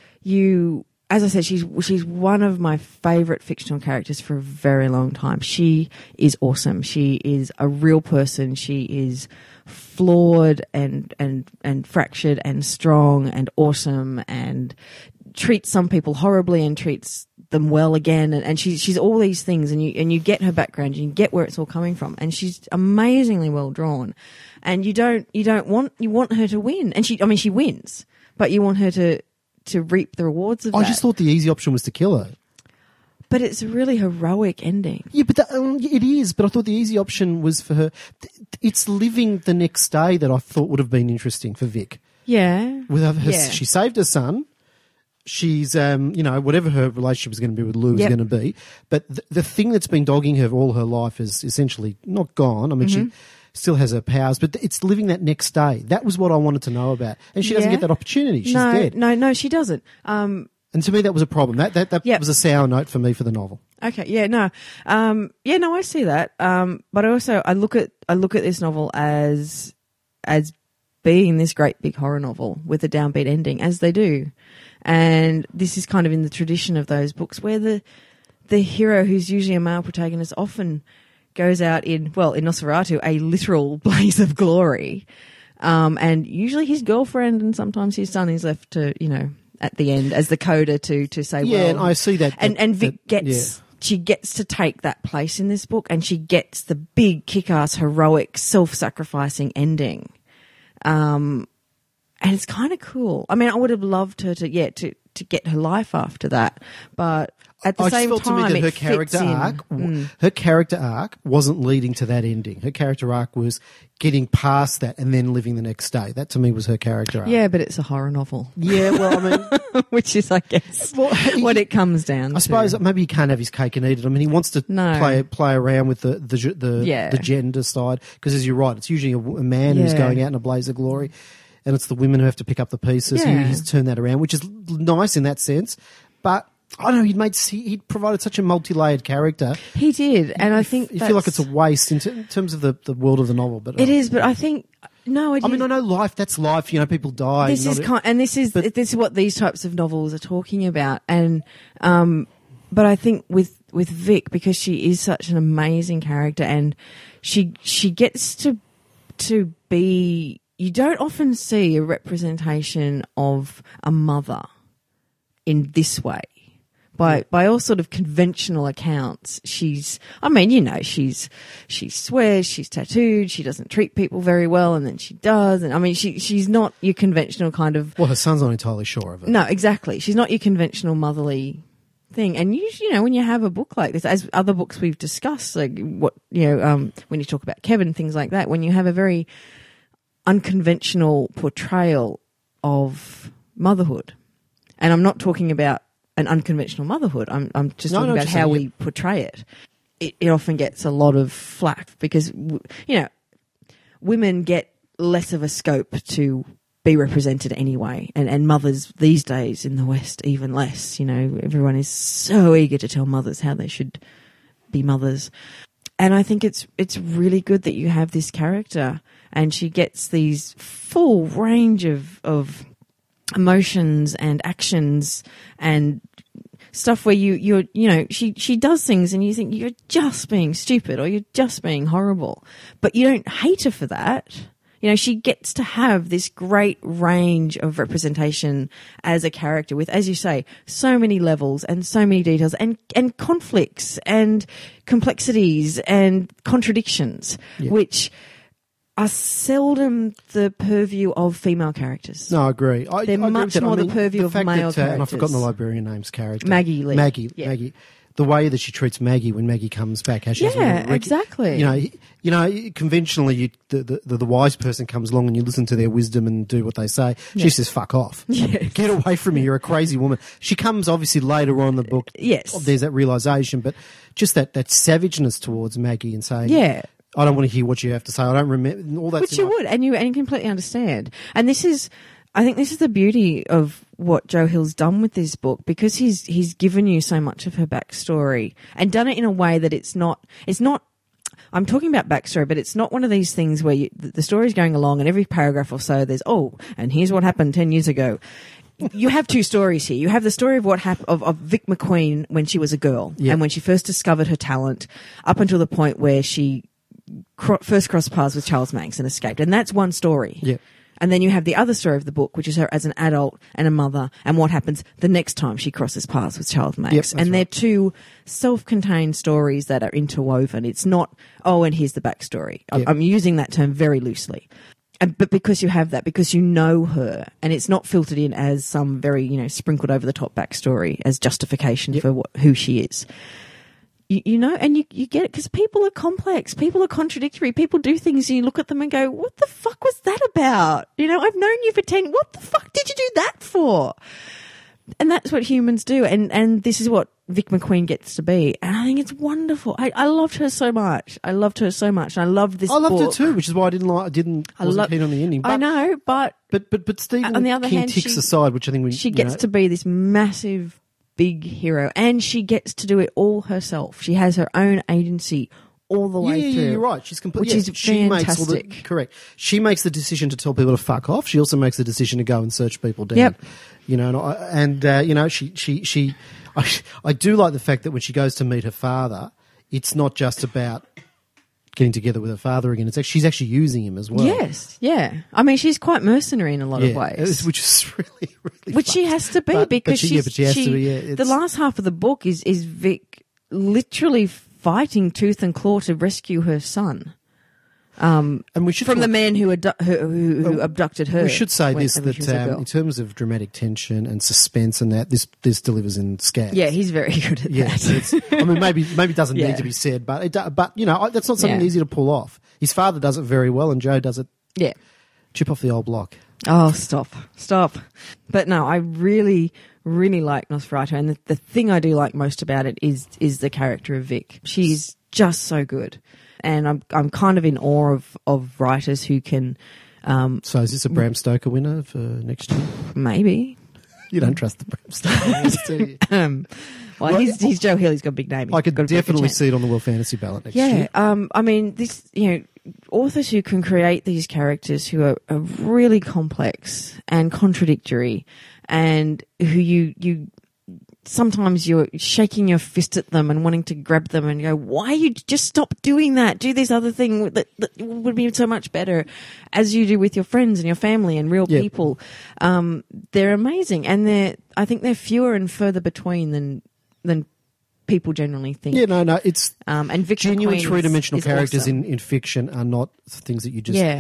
you. As I said, she's she's one of my favourite fictional characters for a very long time. She is awesome. She is a real person. She is flawed and and and fractured and strong and awesome and treats some people horribly and treats them well again. And, and she's she's all these things. And you and you get her background. And you get where it's all coming from. And she's amazingly well drawn. And you don't you don't want you want her to win. And she I mean she wins, but you want her to. to reap the rewards of I that. just thought the easy option was to kill her. But it's a really heroic ending. Yeah, but that, um, it is. But I thought the easy option was for her. It's living the next day that I thought would have been interesting for Vic. Yeah. With her, her yeah. She saved her son. She's, um, you know, whatever her relationship is going to be with Lou yep. is going to be. But th- the thing that's been dogging her all her life is essentially not gone. I mean, mm-hmm. she still has her powers, but it's living that next day. That was what I wanted to know about. And she doesn't yeah. get that opportunity. She's no, dead. No, no, she doesn't. Um, and to me, that was a problem. That that, that yep. was a sour note for me for the novel. Okay, yeah, no. Um, yeah, no, I see that. Um, but I also, I look at, I look at this novel as, as being this great big horror novel with a downbeat ending, as they do. And this is kind of in the tradition of those books where the, the hero, who's usually a male protagonist, often goes out in, well, in Nosferatu, a literal blaze of glory. Um, and usually his girlfriend and sometimes his son is left to, you know, at the end as the coda to, to say, yeah, well. and I see that. And, that, and Vic that, gets, yeah. she gets to take that place in this book and she gets the big, kick-ass, heroic, self-sacrificing ending. Um, and it's kind of cool. I mean, I would have loved her to, yeah, to, to get her life after that, but at the I same just felt time, to me that her it character fits in. arc, Mm. her character arc wasn't leading to that ending. Her character arc was getting past that and then living the next day. That to me was her character arc. Yeah, but it's a horror novel. Yeah, well, I mean, which is, I guess, well, he, what it comes down I to. suppose maybe he can't have his cake and eat it. I mean, he wants to No. play play around with the the the, Yeah. the gender side because, as you're right, it's usually a, a man who's Yeah. going out in a blaze of glory, and it's the women who have to pick up the pieces. Yeah. He, he's turned that around, which is nice in that sense, but. I don't know, he'd made he provided such a multi-layered character. He did, and I think you feel like it's a waste in, t- in terms of the, the world of the novel. But it uh, is. But I think no, it I mean, is. I know life. That's life. You know, people die. This is not- kind, and this is but- this is what these types of novels are talking about. And um, but I think with with Vic, because she is such an amazing character, and she she gets to to be. You don't often see a representation of a mother in this way. By Yeah. by all sort of conventional accounts, she's. I mean, you know, she's she swears, she's tattooed, she doesn't treat people very well, and then she does. And I mean, she she's not your conventional kind of. Well, her son's not entirely sure of it. No, exactly. She's not your conventional motherly thing. And you, you know, when you have a book like this, as other books we've discussed, like what, you know, um, when you talk about Kevin, things like that, when you have a very unconventional portrayal of motherhood, and I'm not talking about an unconventional motherhood, I'm, I'm just No, talking no, about just how saying, we yeah. portray it. it. It often gets a lot of flack because, you know, women get less of a scope to be represented anyway, and, and mothers these days in the West even less. You know, everyone is so eager to tell mothers how they should be mothers. And I think it's it's really good that you have this character and she gets these full range of of emotions and actions and stuff where you you're you know she she does things and you think you're just being stupid or you're just being horrible, but you don't hate her for that. You know, she gets to have this great range of representation as a character with, as you say, so many levels and so many details and, and conflicts and complexities and contradictions, Yeah. which are seldom the purview of female characters. No, I agree. I, They're I agree much with that. more I the mean, purview the of fact male that, uh, and I've characters. forgotten the librarian name's character. Maggie Lee. Maggie. Yeah. Maggie. The way that she treats Maggie when Maggie comes back, how she doesn't Yeah, want to rec- exactly. You know, you know, conventionally, you, the, the, the the wise person comes along and you listen to their wisdom and do what they say. She Yeah. says, "Fuck off, Yes. get away from me. You're a crazy woman." She comes obviously later on in the book. Yes. There's that realization, but just that that savageness towards Maggie and saying, Yeah. I don't want to hear what you have to say. I don't remember all that." Which you would, and you and you completely understand. And this is, I think, this is the beauty of what Joe Hill's done with this book, because he's he's given you so much of her backstory and done it in a way that it's not it's not. I'm talking about backstory, but it's not one of these things where you, the story's going along and every paragraph or so there's, oh, and here's what happened ten years ago. You have two stories here. You have the story of what happened of, of Vic McQueen when she was a girl Yeah. and when she first discovered her talent, up until the point where she cro- first crossed paths with Charles Manx and escaped, and that's one story. Yeah. And then you have the other story of the book, which is her as an adult and a mother, and what happens the next time she crosses paths with Charles Manx. Yep, that's and they're right. two self-contained stories that are interwoven. It's not, oh, and here's the backstory. I'm, Yep. I'm using that term very loosely. And, but because you have that, because you know her, and it's not filtered in as some very, you know, sprinkled over the top backstory as justification Yep. for what, who she is. You, you know, and you, you get it because people are complex. People are contradictory. People do things and you look at them and go, what the fuck was that about? You know, I've known you for ten. What the fuck did you do that for? And that's what humans do. And, and this is what Vic McQueen gets to be. And I think it's wonderful. I, I loved her so much. I loved her so much. And I loved this I loved book. it too, which is why I didn't like. I didn't. I wasn't lo- keen on the ending. But, I know, but But but but Stephen On the other King hand, ticks she- aside, which I think we. she you gets know, to be this massive big hero, and she gets to do it all herself. She has her own agency all the Yeah, way yeah, through. yeah, you're right. She's completely. which Yeah, is she makes all the fantastic. correct. She makes the decision to tell people to fuck off. She also makes the decision to go and search people down. Yep. You know, and, I, and uh, you know, she she she. I, I do like the fact that when she goes to meet her father, it's not just about getting together with her father again. It's actually, she's actually using him as well. Yes, yeah. I mean, she's quite mercenary in a lot yeah, of ways. it's- which is really really. Which she fucked. has to be But- because but she, she's, yeah, but she has she, to be. Yeah, the it's- last half of the book is is Vic literally fighting tooth and claw to rescue her son and we should from the talk- man who, adu- who, who, who Well, abducted her. We should say when- this when she was that a um, girl. in terms of dramatic tension and suspense and that this this delivers in scabs. Yeah, he's very good at Yeah, that. it's, I mean, maybe maybe it doesn't Yeah. need to be said, but it, do- but you know, I- that's not something Yeah. easy to pull off. His father does it very well, and Joe does it. Yeah. Chip off the old block. Oh, stop, stop. But no, I really, really like Nosferatu, and the, the thing I do like most about it is is the character of Vic. She's just so good, and I'm I'm kind of in awe of of writers who can, um, So is this a Bram Stoker winner for next year? maybe. You don't trust the Bram Stoker winners, do you? Um, well, Well, he's, he's Joe Hill. He's got a big name. He's I could got a very good definitely chance. see it on the World Fantasy ballot next Yeah, year. um, I mean, this, you know, authors who can create these characters who are, are really complex and contradictory, and who you you sometimes you're shaking your fist at them and wanting to grab them and go, why you just stop doing that? Do this other thing that, that would be so much better, as you do with your friends and your family and real Yeah. people. Um, they're amazing, and they're I think they're fewer and further between than than people generally think. Yeah, no, no, it's Um, and Vic genuine McQueen is- three-dimensional is characters awesome. in, in fiction are not things that you just Yeah.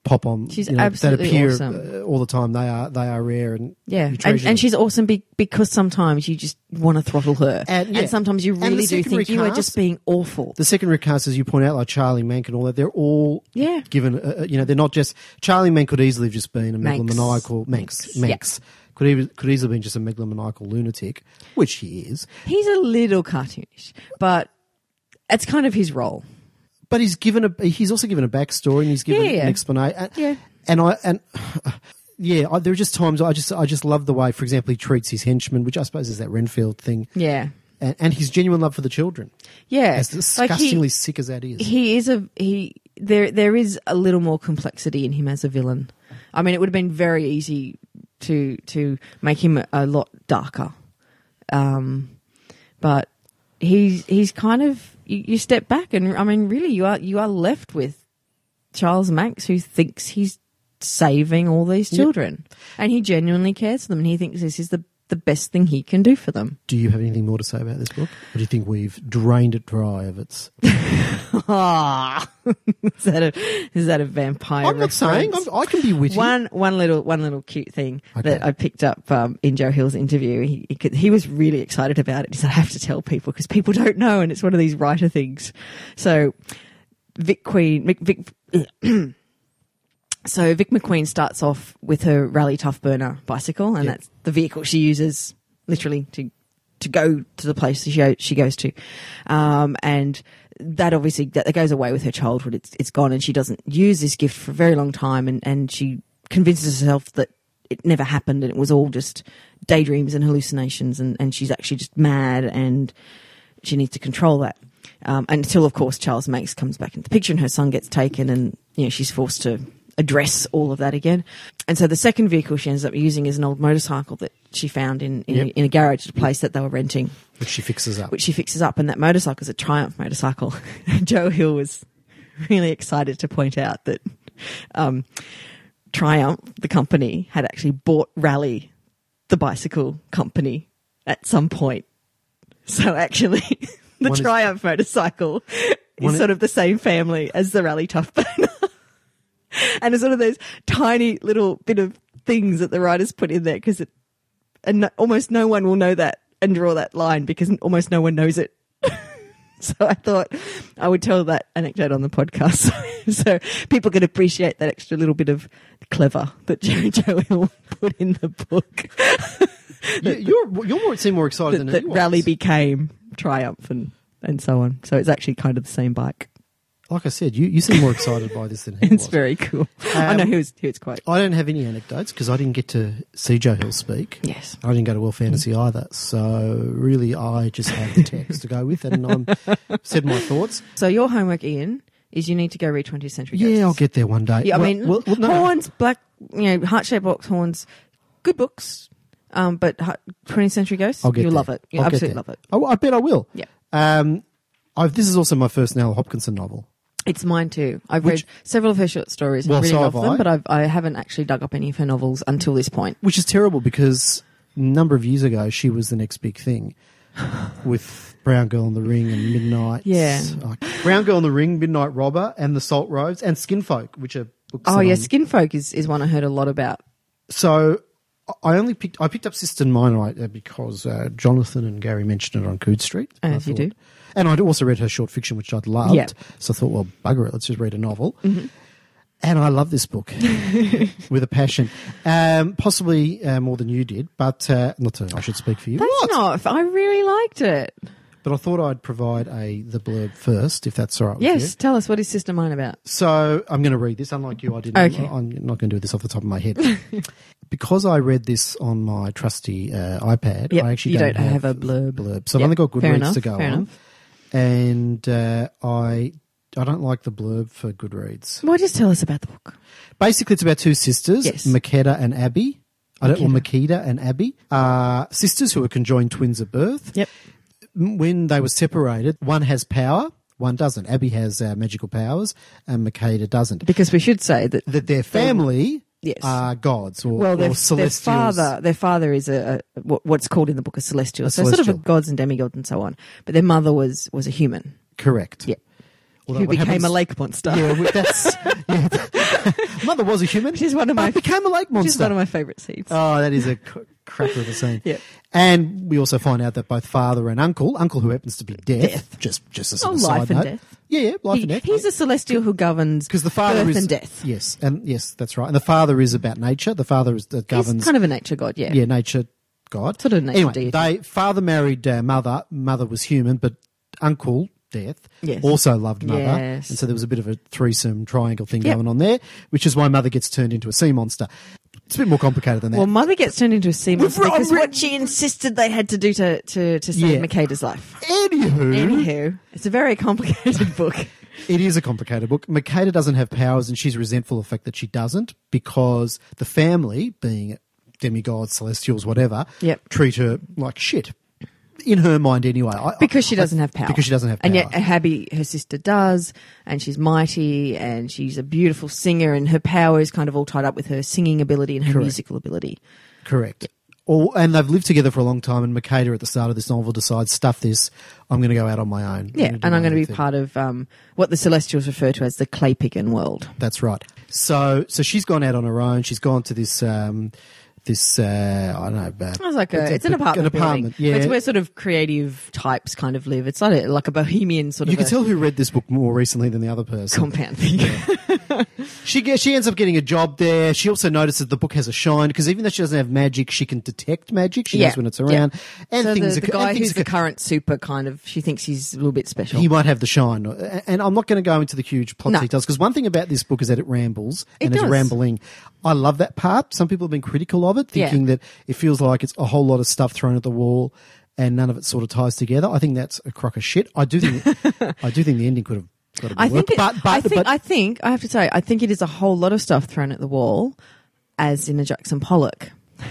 pop on. She's you know, absolutely that appear awesome. uh, all the time. They are they are rare and Yeah, you and, treasure them. and she's awesome be, because sometimes you just want to throttle her, And- and, yeah. sometimes you And the really do secondary think you are cast- just being awful. The secondary cast, as you point out, like Charlie Mank and all that, they're all Yeah. given, uh, you know, they're not just, Charlie Mank could easily have just been a Manx. megalomaniacal, Manx, Manx, Manx. Could, even, could easily have been just a megalomaniacal lunatic, which he is. He's a little cartoonish, but it's kind of his role. But he's given a, he's also given a backstory and he's given Yeah, yeah. an explanation. And, Yeah. and I, and yeah, I, there are just times I just, I just love the way, for example, he treats his henchmen, which I suppose is that Renfield thing. Yeah, And, and his genuine love for the children. yeah. As disgustingly sick as that is. He is a he. There, there is a little more complexity in him as a villain. I mean, it would have been very easy to to make him a, a lot darker, um, but he's he's kind of you, you step back and I mean, really, you are you are left with Charles Manx, who thinks he's saving all these children, yep. and he genuinely cares for them, and he thinks this is the the best thing he can do for them. Do you have anything more to say about this book? Or do you think we've drained it dry of its... Ah, is that a is that a vampire? I'm not reference? saying I'm, I can be witty. One one little one little cute thing Okay. that I picked up um, in Joe Hill's interview. He he, could, he was really excited about it. He said, "I have to tell people because people don't know," and it's one of these writer things. So Vic Queen, Vic, Vic so Vic McQueen starts off with her Rally Tough Burner bicycle, and Yep. that's the vehicle she uses literally to to go to the place she she goes to, um, and that obviously that, that goes away with her childhood. It's it's gone, and she doesn't use this gift for a very long time, and and she convinces herself that it never happened and it was all just daydreams and hallucinations, and and she's actually just mad and she needs to control that. Um, until of course Charles Manx comes back into the picture and her son gets taken, and you know she's forced to address all of that again. And so the second vehicle she ends up using is an old motorcycle that she found in in, Yep. a, in a garage at a place that they were renting, Which she fixes up. which she fixes up, and that motorcycle is a Triumph motorcycle. Joe Hill was really excited to point out that um, Triumph, the company, had actually bought Rally, the bicycle company, at some point. So actually, the One is- Triumph motorcycle One is is- sort of the same family as the Rally Tough Burner. And it's one of those tiny little bit of things that the writers put in there because it, and no, almost no one will know that and draw that line because almost no one knows it. So I thought I would tell that anecdote on the podcast so people can appreciate that extra little bit of clever that Joe Joe Hill put in the book. You, you're you're more seem more excited that than that he was. Rally became Triumph and, and so on. So it's actually kind of the same bike. Like I said, you, you seem more excited by this than he It's was. very cool. I know Um, he was, he was quite. I don't have any anecdotes because I didn't get to see Joe Hill speak. Yes. I didn't go to World Fantasy either. So really, I just had the text to go with it, and I said my thoughts. So your homework, Ian, is you need to go read twentieth Century Ghosts. Yeah, I'll get there one day. Yeah, I Well- mean, well, well, no. Horns, Black, you know, Heart-Shaped Box, Horns, good books, um, but Heart- twentieth Century Ghosts, I'll get you'll there. love it. You I'll get absolutely there. love it. I, I bet I will. Yeah. Um, I've, this is also my first Nell Hopkinson novel. It's mine too. I've Which- read several of her short stories. Well, I really so love have them, I. but I've, I haven't actually dug up any of her novels until this point. Which is terrible because a number of years ago she was the next big thing with Brown Girl in the Ring and Midnight. Yeah. uh, Brown Girl in the Ring, Midnight Robber, and The Salt Roads, and Skinfolk, which are books. Oh that yeah, I'm- Skinfolk is, is one I heard a lot about. So I only picked I picked up Sister Mine because uh, Jonathan and Gary mentioned it on Coode Street. As I you thought- do. And I'd also read her short fiction, which I'd loved. Yeah. So I thought, well, bugger it, let's just read a novel. Mm-hmm. And I love this book with a passion, um, possibly uh, more than you did, but uh, not to, I should speak for you. That's What? not. I really liked it. But I thought I'd provide a the blurb first, if that's all right with Yes, you. tell us, what is Sister Mine about? So I'm going to read this. Unlike you, I didn't. Okay. I'm not going to do this off the top of my head. Because I read this on my trusty uh, iPad, Yep, I actually you don't, don't have a blurb. blurb. So I've Yep, only got fair Goodreads enough, to go fair on. enough. And uh, I I don't like the blurb for Goodreads. Well, just tell us about the book. Basically, it's about two sisters, Yes. Makeda and Abby. I don't, or Makeda. Makeda and Abby, uh, sisters who are conjoined twins at birth. Yep. When they were separated, one has power, one doesn't. Abby has uh, magical powers, and Makeda doesn't. Because we should say that That their family Yes. are gods or, well, or their, their celestials. father, their father is a, a what, what's called in the book a celestial, A so sort of a celestial. gods and demigods and so on. But their mother was was a human, Correct. yeah, Although who what became happens- a lake monster. Yeah, well, that's yeah, Mother was a human. She's one of my but became a lake monster. She's one of my favourite scenes. Oh, that is a cr- cracker of a scene. Yeah. And we also find out that both father and uncle, uncle who happens to be death, Death. just just as Oh, a side life and note. death. Yeah, yeah, life He- and death. he's a celestial who governs because the father birth is and death. Yes, and yes, that's right. And the father is about nature. The father is that governs. He's kind of a nature god, yeah. yeah, nature god. Sort of nature anyway, deity. they father married uh, mother. Mother was human, but uncle death Yes. also loved mother, Yes. and so there was a bit of a threesome triangle thing Yep. going on there, which is why mother gets turned into a sea monster. It's a bit more complicated than that. Well, Mother gets turned into a sea monster We've- because I've what she insisted they had to do to, to, to save Yeah. Makeda's life. Anywho, Anywho, it's a very complicated book. it is a complicated book. Makeda doesn't have powers, and she's resentful of the fact that she doesn't, because the family, being demigods, celestials, whatever, Yep. treat her like shit. In her mind, anyway. I, Because she I- doesn't have power. Because she doesn't have power. And yet Abby, her sister, does, and she's mighty, and she's a beautiful singer, and her power is kind of all tied up with her singing ability and her Correct. musical ability. Correct. Or, and they've lived together for a long time, and Makeda at the start of this novel decides, stuff this, I'm going to go out on my own. Yeah, gonna do and my I'm going to own be thing. part of um, what the Celestials refer to as the Claypigan world. That's right. So, so she's gone out on her own. She's gone to this, um, this, uh, I don't know. Uh, It's like a, it's an apartment, An apartment, building. yeah. It's where sort of creative types kind of live. It's like a, like a bohemian sort you of can a tell who read this book more recently than the other person. compound thing. She gets, she ends up getting a job there. She also notices the book has a shine, because even though she doesn't have magic, she can detect magic. She Yeah, knows when it's yeah. around. And So things the, the are, guy and things who's the are, current super kind of, she thinks he's a little bit special. he might have the shine. And I'm not going to go into the huge plot No. details, because one thing about this book is that it rambles It and it's does. rambling. I love that part. Some people have been critical of it, Yeah. thinking that it feels like it's a whole lot of stuff thrown at the wall and none of it sort of ties together. I think that's a crock of shit. I do think, I do think the ending could have got a bit I work, think, it, but, but, I think, but I think, I have to say, I think it is a whole lot of stuff thrown at the wall, as in a Jackson Pollock.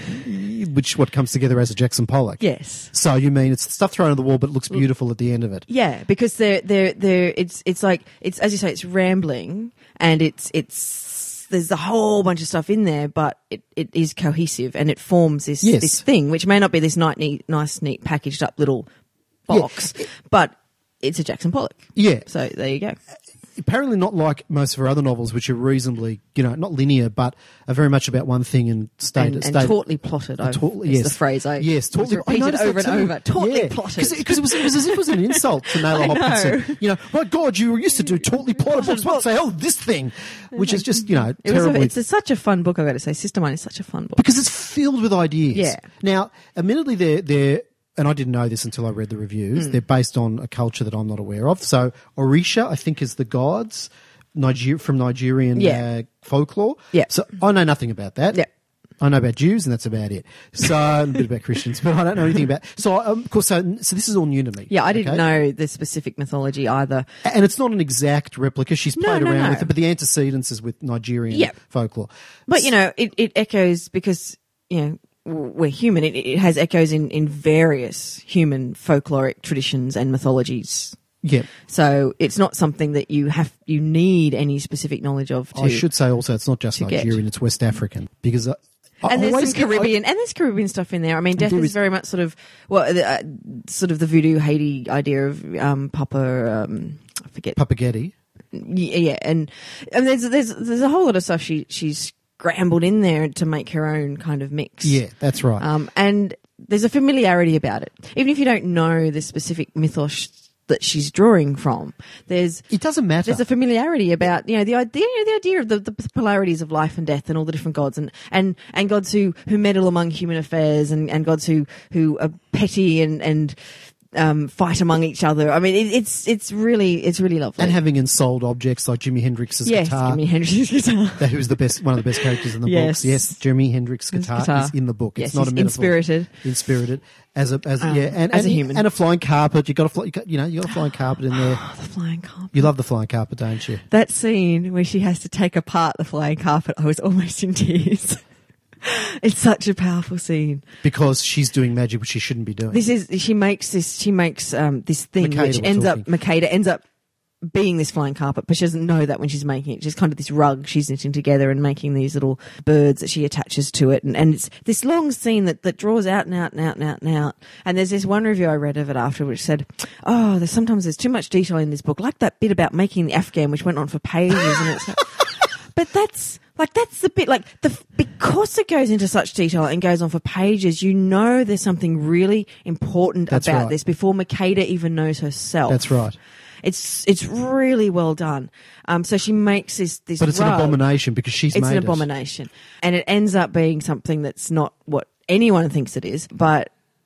which what comes together as a Jackson Pollock. Yes. So you mean it's stuff thrown at the wall, but it looks beautiful at the end of it. Yeah, because they're they're they're it's it's like it's as you say, it's rambling, and it's it's there's a whole bunch of stuff in there, but it, it is cohesive and it forms this Yes. this thing, which may not be this nice neat nice neat packaged up little box, but it's a Jackson Pollock. Yeah. So there you go. Apparently not like most of her other novels, which are reasonably, you know, not linear, but are very much about one thing and stayed. And, and stayed tautly plotted. I, taut- is yes. the phrase I yes, was tautly I repeated noticed over that and too. over. Tautly Yeah. plotted. Because it was, it was as if it was an insult to Naylor I Hopkinson. know. You know, my God, you used to do tautly plotted books. What the hell, this thing? Which is just, you know, It was a, terribly. it's a, such a fun book, I've got to say. Sister Mine is such a fun book. Because it's filled with ideas. Yeah. Now, admittedly, they're, they're, and I didn't know this until I read the reviews, Hmm. they're based on a culture that I'm not aware of. So, Orisha, I think, is the gods Niger- from Nigerian Yeah. uh, folklore. Yeah. So, I know nothing about that. Yeah. I know about Jews, and that's about it. So, a bit about Christians, but I don't know anything about. So, um, of course, so, so this is all new to me. Yeah, I didn't okay? know the specific mythology either. And it's not an exact replica. She's No, played no, around no. with it, but the antecedents is with Nigerian Yeah. folklore. But, you know, it, it echoes because, you know, w- we're human. It, it has echoes in, in various human folkloric traditions and mythologies. Yeah. So it's not something that you have, you need any specific knowledge of to. I should say also it's not just to get. Nigerian, it's West African. Because I, I And there's always some get- I- Caribbean, and there's Caribbean stuff in there. I mean, death There is is- very much sort of, well, the, uh, sort of the voodoo Haiti idea of, um, Papa, um, I forget. Papaghetti. Yeah, yeah, and, and there's there's there's a whole lot of stuff she she's scrambled in there to make her own kind of mix. Yeah, that's right. Um, and there's a familiarity about it, even if you don't know the specific mythos that she's drawing from. There's it doesn't matter. there's a familiarity about, you know, the idea, the idea of the, the polarities of life and death and all the different gods and, and, and gods who, who meddle among human affairs and, and gods who, who are petty and, and, um, fight among each other. I mean, it, it's, it's really, it's really lovely. and having ensouled objects like Jimi Hendrix's yes, guitar. Jimi Hendrix's guitar. That who's the best, one of the best characters in the Yes. books. Yes, Jimi Hendrix's His guitar, guitar. is in the book. Yes, It's not he's a metaphor. inspirited. Inspirited as a as Um, yeah, and as and, a human. and a flying carpet. You got a fly, you, got, you know you got a flying carpet in there. Oh, the flying carpet. You love the flying carpet, don't you? That scene where she has to take apart the flying carpet, I was almost in tears. It's such a powerful scene. Because she's doing magic which she shouldn't be doing. This is, she makes this, she makes, um, this thing Makeda which we're ends talking. up, Makeda ends up being this flying carpet, but she doesn't know that when she's making it. Just kind of this rug she's knitting together and making these little birds that she attaches to it. And, and it's this long scene that, that draws out and out and out and out and out. And there's this one review I read of it after which said, oh, there's sometimes there's too much detail in this book, like that bit about making the Afghan, which went on for pages. And it's like, But that's like that's the bit like the because it goes into such detail and goes on for pages. You know, there's something really important That's about right. this before Makeda even knows herself. That's right. It's it's really well done. Um, so she makes this this. But it's rug. an abomination because she's It's made an it. abomination, and it ends up being something that's not what anyone thinks it is. But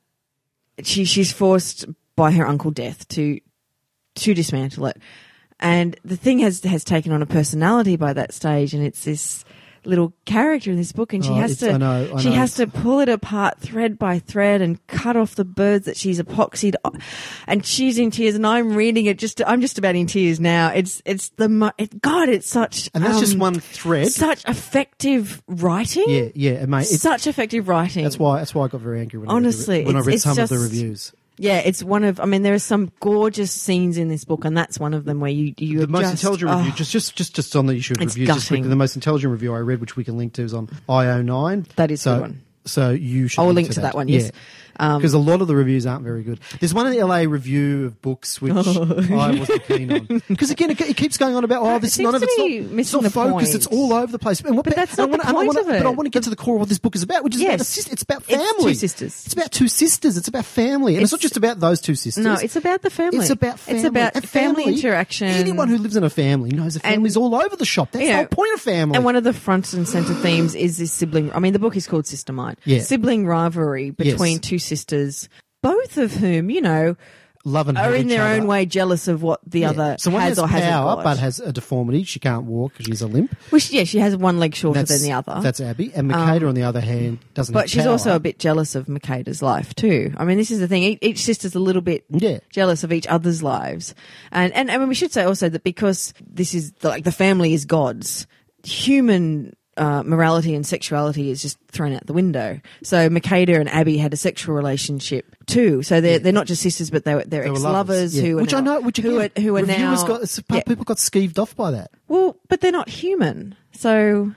she she's forced by her uncle Death to to dismantle it, and the thing has has taken on a personality by that stage, and it's this little character in this book, and she Oh, has it's- to I know, I she know. has to pull it apart thread by thread and cut off the birds that she's epoxied on, and she's in tears, and I'm reading it just I'm just about in tears now. It's it's the mo- it, God, it's such And that's just um, one thread. such effective writing. Yeah, yeah, mate. It's, Such effective writing. that's why. That's why I got very angry when Honestly, I read, the, when I it's- read it's some of the just- reviews. Yeah, it's one of. I mean, there are some gorgeous scenes in this book, and that's one of them where you you The most just, intelligent oh, review, just just just just on the issue of It's reviews, just gutting. quickly, the most intelligent review I read, which we can link to, is on I O nine. That is a so, good one. So you should. I will link link to that one, yes. Um, because a lot of the reviews aren't very good. There's one in the L A review of books which Oh. I wasn't keen on, because again it, it keeps going on about oh this It none of seems it's to not, be it's missing not the focused. point. It's all over the place. And what, But that's and I not the wanna- and I point wanna- of it. But I want to get to the core of what this book is about, which is about Yes. a sis- it's about It's family. two sisters. It's about two sisters. It's about family, and it's, It's- not just about those two sisters. no, it's about the family. It's about family. It's about And family, interaction. Anyone who lives in a family knows a family's all over the shop. That's you the know, whole point of family. And one of the front and centre themes is this sibling. I mean, the book is called Sister Mine. Yeah. Sibling rivalry between Yes. two sisters, both of whom, you know, Love and are hate in each their other. own way jealous of what the Yeah. other so one has, has, or hasn't power, got. but has a deformity. She can't walk because she's a limp. Well, she, yeah, she has one leg shorter That's, than the other. That's Abby. And Makeda, on the other hand, doesn't have But she's power. also a bit jealous of Makeda's life too. I mean, this is the thing. Each, each sister's a little bit Yeah. jealous of each other's lives, and and I mean, we should say also that because this is the, like the family is God's, human uh, morality and sexuality is just thrown out the window. So Makeda and Abby had a sexual relationship too. So they're they're not just sisters, but they were they're They were ex lovers, lovers yeah. who are which now, I know, which who again, are who are reviewers now got, it's- yeah. people got skeeved off by that. Well, but they're not human. So,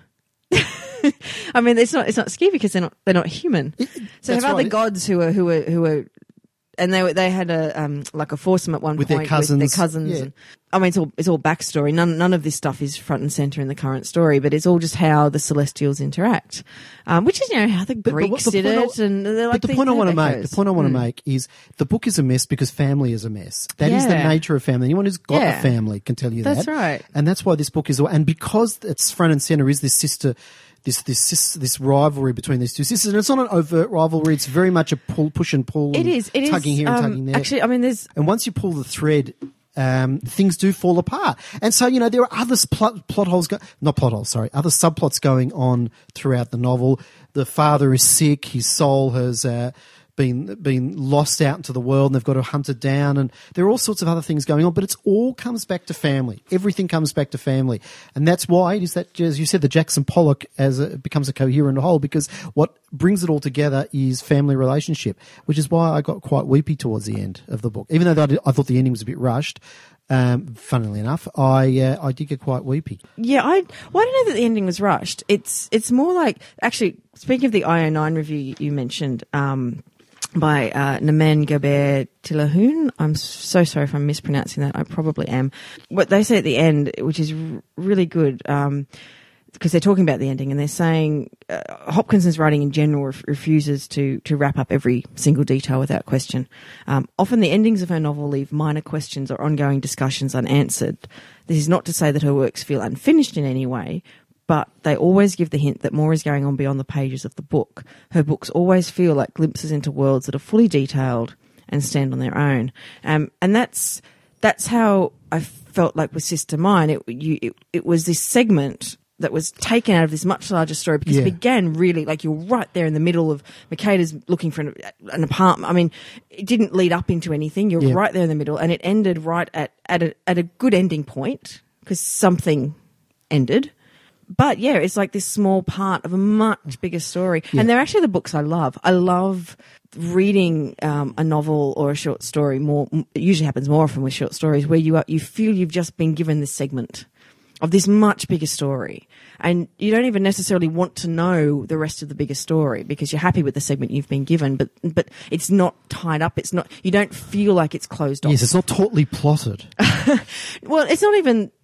I mean, it's not it's not skeevy because they're not they're not human. So that's have other right. gods who are who are who are, and they were, they had a um like a foursome at one With their point cousins, with their cousins. yeah. And, I mean, it's all it's all backstory. None none of this stuff is front and center in the current story, but it's all just how the Celestials interact, um, which is you know how the but Greeks what the did point it, I- and they're like But the these point I want to they're make, echoes. the point I want to Mm. make is the book is a mess because family is a mess. That is the Yeah. nature of family. Anyone who's got Yeah. a family can tell you that. That's right. And that's why this book is, and because it's front and center is this sister, this this sis, this rivalry between these two sisters, and it's not an overt rivalry. It's very much a pull, push and pull. It and is. It is. tugging here and um, tugging there. Actually, I mean, there's And once you pull the thread, um, things do fall apart. And so, you know, there are other plot, plot holes, go- not plot holes, sorry, other subplots going on throughout the novel. The father is sick. His soul has, uh, been, been lost out into the world and they've got to hunt it down. And there are all sorts of other things going on, but it's all comes back to family. Everything comes back to family. And that's why it is that, as you said, the Jackson Pollock as a, becomes a coherent whole, because what brings it all together is family relationship, which is why I got quite weepy towards the end of the book. Even though I, did, I thought the ending was a bit rushed, um, funnily enough, I, uh, I did get quite weepy. Yeah, I well, I don't know that the ending was rushed. It's it's more like actually speaking of the I O nine review you, you mentioned um, by uh, Namen Gaber Tilahoun. I'm so sorry if I'm mispronouncing that. I probably am. What they say at the end, which is r- really good. Um, because they're talking about the ending and they're saying uh, Hopkinson's writing in general ref- refuses to to wrap up every single detail without question. Um, often the endings of her novel leave minor questions or ongoing discussions unanswered. This is not to say that her works feel unfinished in any way, but they always give the hint that more is going on beyond the pages of the book. Her books always feel like glimpses into worlds that are fully detailed and stand on their own. Um, and that's that's how I felt like with Sister Mine. It, you, it, it was this segment that was taken out of this much larger story because Yeah. it began really like you're right there in the middle of Makeda's looking for an, an apartment. I mean, it didn't lead up into anything. You're Yeah. right there in the middle, and it ended right at at a, at a good ending point because something ended. But yeah, it's like this small part of a much bigger story, Yeah. and they're actually the books I love. I love reading um, a novel or a short story. More, it usually happens more often with short stories where you are, you feel you've just been given this segment of this much bigger story, and you don't even necessarily want to know the rest of the bigger story because you're happy with the segment you've been given. But but it's not tied up. It's not. You don't feel like it's closed off. Yes, it's not tautly plotted. Well, it's not even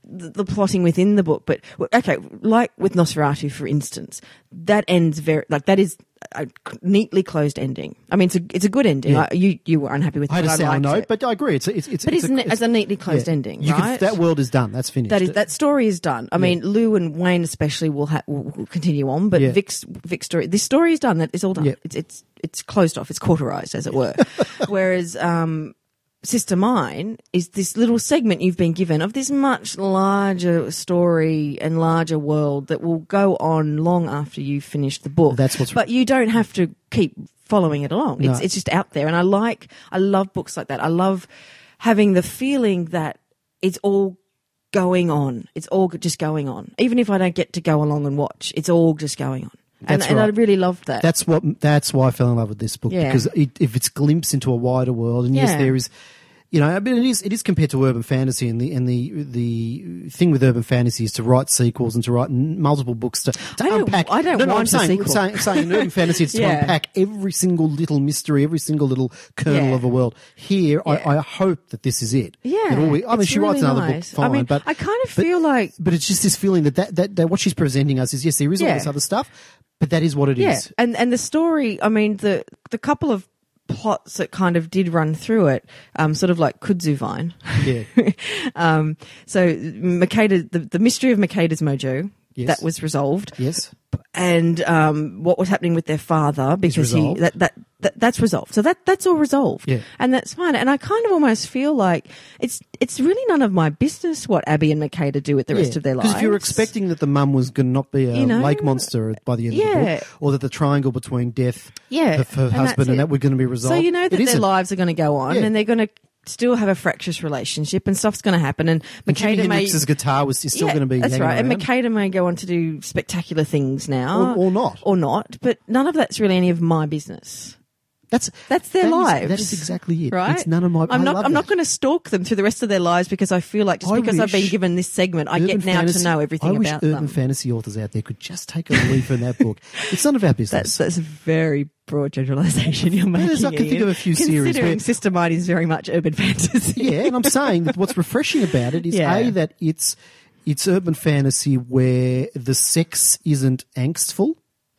the, the plotting within the book. But okay, like with Nosferatu, for instance, that ends very like that is a neatly closed ending. I mean, it's a it's a good ending. Yeah. I, you you were unhappy with it. I had a but I sour liked note, it. but I agree. It's a, it's it's. But it's isn't a, it as a neatly closed yeah. ending? You right? Could, that world is done. That's finished. That is that story is done. I mean, Lou and Wayne especially will, ha- will, will continue on, but Yeah. Vic's Vic's story, this story is done. That is all done. Yeah. It's it's it's closed off. It's cauterized, as it were. Whereas um, Sister Mine is this little segment you've been given of this much larger story and larger world that will go on long after you've finished the book. That's what's- But you don't have to keep following it along. No. It's it's just out there, and I like I love books like that. I love having the feeling that it's all going on. It's all just going on. Even if I don't get to go along and watch, it's all just going on. And, That's and I right. really loved that. That's what. That's why I fell in love with this book Yeah. because it, if it's glimpse into a wider world, and yes, Yeah. there is, you know, I mean, it is it is compared to urban fantasy, and the and the the thing with urban fantasy is to write sequels and to write n- multiple books to, to I don't- unpack. I don't no, no, want I'm a saying, sequel. I'm saying, I'm saying in urban fantasy, it's to Yeah. unpack every single little mystery, every single little kernel Yeah. of a world. Here, Yeah. I, I hope that this is it. yeah. That all we- I mean, it's she writes really another nice. book, fine, I mean, but I kind of but- feel like But it's just this feeling that that, that, that what she's presenting us is yes, there is all Yeah. this other stuff, but that is what it is. yeah, and and the story. I mean, the the couple of plots that kind of did run through it, um, sort of like kudzu vine. Yeah. um, so Makeda, the, the mystery of Makeda's mojo, Yes. that was resolved. Yes. And um, what was happening with their father, because he resolved. that, that that that's resolved. So that that's all resolved. Yeah. And that's fine. And I kind of almost feel like it's it's really none of my business what Abby and Makeda do with the rest of their lives. Because if you're expecting that the mum was going to not be a You know? lake monster by the end of the Yeah. book, or that the triangle between death, Yeah, of her and husband, that's and it. that were going to be resolved. So you know that It their isn't. lives are going to go on, Yeah. and they're going to still have a fractious relationship, and stuff's going to happen. And And Jimi Makeda may Hendrix's guitar was is still yeah, going to be that's hanging right. And around. Makeda may go on to do spectacular things now, Or- or not. or not. But none of that's really any of my business. That's That's their that is- lives. that is exactly it. Right? It's none of my. I'm I not. love I'm not that. going to stalk them through the rest of their lives because I feel like just I because I've been wish given this segment, I get Urban now fantasy- to know everything I wish about urban them. fantasy authors out there could just take a leaf from that book. It's none of our That's business. that's a very broad generalisation you're making. is, I can think Ian. of a few series Considering where- Sister Mine is very much urban fantasy. Yeah, and I'm saying that what's refreshing about it is Yeah. a that it's it's urban fantasy where the sex isn't angstful.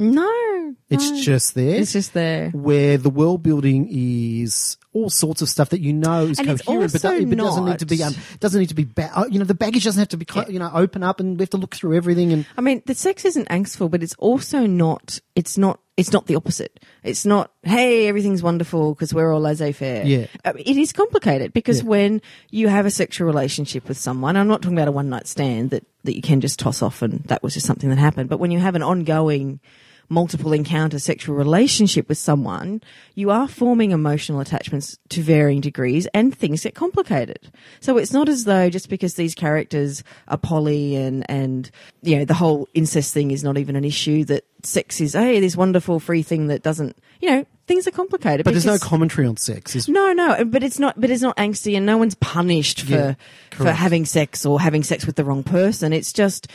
No, It's no. just there. It's just there. Where the world building is all sorts of stuff that you know is And it's coherent, but, also do- but doesn't need to be not- um, doesn't need to be ba- uh, you know the baggage doesn't have to be cl- you know open up and we have to look through everything and I mean, the sex isn't angstful, but it's also not. It's not. It's not the opposite. It's not. Hey, everything's wonderful because we're all laissez-faire. Yeah. Uh, it is complicated because Yeah. when you have a sexual relationship with someone, I'm not talking about a one night stand that that you can just toss off and that was just something that happened. But when you have an ongoing multiple encounter sexual relationship with someone, you are forming emotional attachments to varying degrees and things get complicated. So it's not as though just because these characters are poly and, and, you know, the whole incest thing is not even an issue, that sex is, hey, this wonderful free thing that doesn't, you know, things are complicated. but there's no because- commentary on sex. Is no, no, but it's not. But it's not angsty, and no one's punished for Yeah, for correct. having sex or having sex with the wrong person. It's just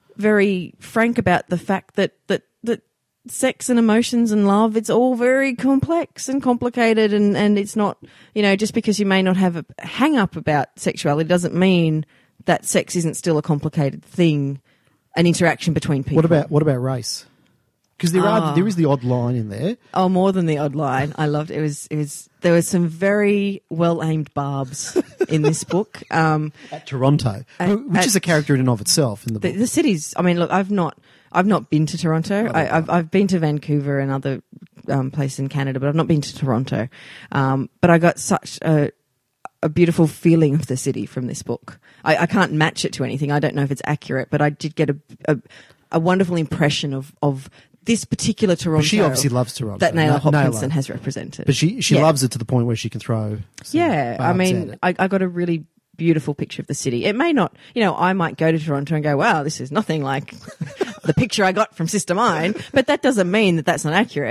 very frank about the fact that that that sex and emotions and love, it's all very complex and complicated, and and it's not, you know, just because you may not have a hang up about sexuality doesn't mean that sex isn't still a complicated thing, an interaction between people. what about what about race? Because there are Ah. there is the odd line in there. Oh, more than the odd line. I loved it. It was, it was, there was some very well aimed barbs in this book. Um, At Toronto, At- who- which at- is a character in and of itself in the the, book. the cities, I mean, look, I've not, I've not been to Toronto. I, I've, I've been to Vancouver and other, um, places in Canada, but I've not been to Toronto. Um, but I got such a, a beautiful feeling of the city from this book. I, I can't match it to anything. I don't know if it's accurate, but I did get a, a, a wonderful impression of, of this particular Toronto. But she obviously loves Toronto. that Naylor Na- Hopkinson Naylor. has represented. But she she Yeah. loves it to the point where she can throw. some Yeah, I barbs mean, at it. I, I got a really beautiful picture of the city. It may not, you know, I might go to Toronto and go, wow, this is nothing like the picture I got from Sister Mine, but that doesn't mean that that's not accurate.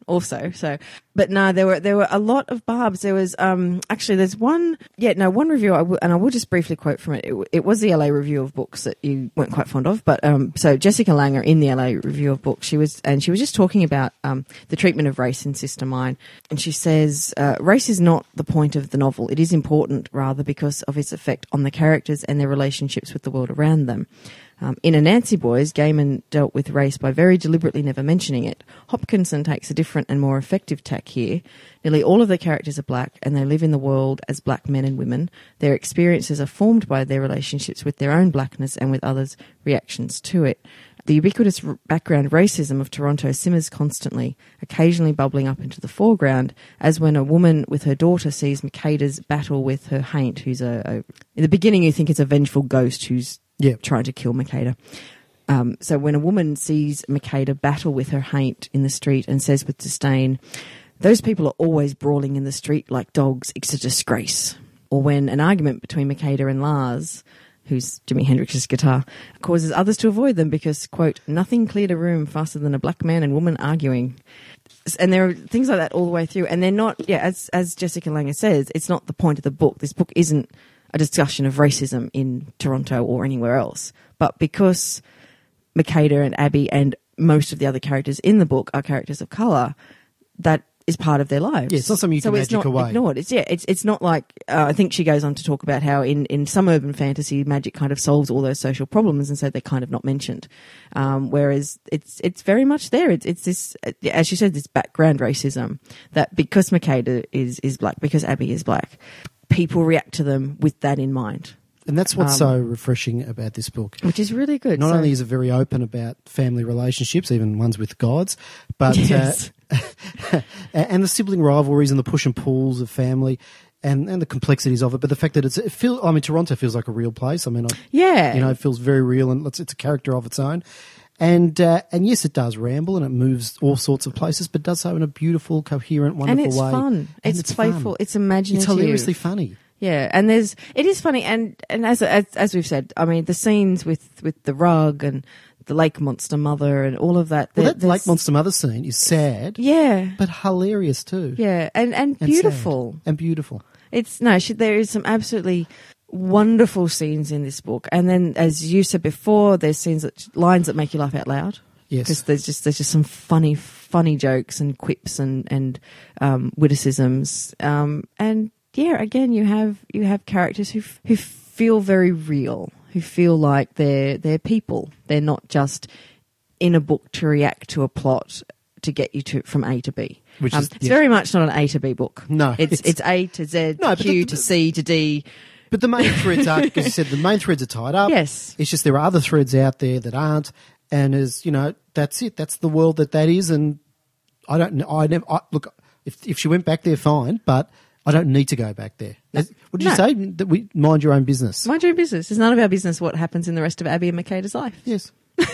also. So, but no, there were there were a lot of barbs. There was um actually there's one yeah no one review I w- and I will just briefly quote from it. It, it was the L A Review of Books that you weren't quite fond of, but um so Jessica Langer in the L A Review of Books, she was and she was just talking about um the treatment of race in Sister Mine, and she says uh, race is not the point of the novel. It is important rather because of its effect on the characters and their relationships with the world around them. Um, in Anansi Boys, Gaiman dealt with race by very deliberately never mentioning it. Hopkinson takes a different and more effective tack here. Nearly all of the characters are black, and they live in the world as black men and women. Their experiences are formed by their relationships with their own blackness and with others' reactions to it. The ubiquitous r- background racism of Toronto simmers constantly, occasionally bubbling up into the foreground, as when a woman with her daughter sees Makeda's battle with her haint, who's a, a... In the beginning you think it's a vengeful ghost who's Yeah. trying to kill Makeda. Um, so when a woman sees Makeda battle with her haint in the street and says with disdain, those people are always brawling in the street like dogs, it's a disgrace. Or when an argument between Makeda and Lars, who's Jimi Hendrix's guitar, causes others to avoid them because, quote, nothing cleared a room faster than a black man and woman arguing. And there are things like that all the way through. And they're not, yeah, as, as Jessica Langer says, it's not the point of the book. This book isn't a discussion of racism in Toronto or anywhere else. But because Makeda and Abby and most of the other characters in the book are characters of colour, that is part of their lives. Yeah, it's not something you so can it's magic not away. ignored. It's, yeah, it's, it's not like, uh, I think she goes on to talk about how in, in some urban fantasy, magic kind of solves all those social problems, and so they're kind of not mentioned. Um, whereas it's, it's very much there. It's, it's this, as she said, this background racism that because Makeda is, is black, because Abby is black, people react to them with that in mind. And that's what's Um, so refreshing about this book. Which is really good. Not So- only is it very open about family relationships, even ones with gods, but Yes. uh, and the sibling rivalries and the push and pulls of family, and, and the complexities of it. But the fact that it's, it feel, I mean, Toronto feels like a real place. I mean, I, Yeah. you know, it feels very real, and it's, it's a character of its own. And uh, and yes, it does ramble and it moves all sorts of places, but does so in a beautiful, coherent, wonderful and it's way. fun. And It's, playful. fun. It's imaginative. It's hilariously funny. Yeah, and there's it is funny, and and as as as we've said, I mean, the scenes with with the rug and the lake monster mother and all of that. Well, there- that Lake there's- Monster Mother scene is sad, Yeah, but hilarious too. yeah, and and And beautiful. sad. And beautiful. It's no, she, there is some absolutely wonderful scenes in this book, and then as you said before, there's scenes that lines that make you laugh out loud. Yes. Because there's just there's just some funny funny jokes and quips and and um, witticisms, um, and yeah, again you have you have characters who f- who feel very real, who feel like they're they're people. They're not just in a book to react to a plot to get you to from A to B. Which um, is- it's yeah. very much not an A to B book. No, it's it's- it's A to Z, No, but Q the- to C to D. But the main threads are, because you said, the main threads are tied up. Yes. It's just there are other threads out there that aren't, and as you know, that's it. That's the world that that is, and I don't. kn- I never I, look. If if she went back there, fine, but I don't need to go back there. As- What did you No. say? That we mind your own business. Mind your own business. It's none of our business what happens in the rest of Abby and Makeda's life. Yes.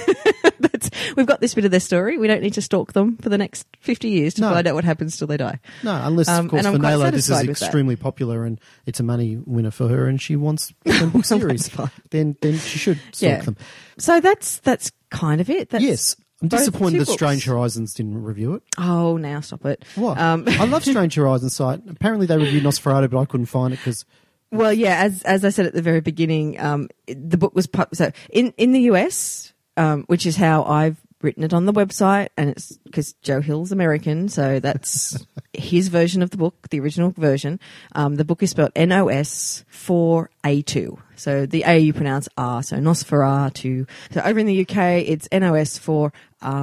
That's, we've got this bit of their story. We don't need to stalk them for the next fifty years to No. find out what happens till they die. No, unless Um, of course and I'm for quite Nayla this is satisfied with that. extremely popular and it's a money winner for her, and she wants a book series. fine. Then then she should stalk Yeah. them. So that's that's kind of it. That's Yes. I'm both disappointed two that books. Strange Horizons didn't review it. Oh, now stop it. What? Um, I love Strange Horizons site. Apparently they reviewed Nosferatu, but I couldn't find it because well, yeah, as as I said at the very beginning, um, the book was pub- so in in the U S, um, which is how I've written it on the website, and it's because Joe Hill's American, so that's his version of the book, the original version. Um, the book is spelled N O S four A two. So the A you pronounce R, so Nosferatu. So over in the U K, it's N O S four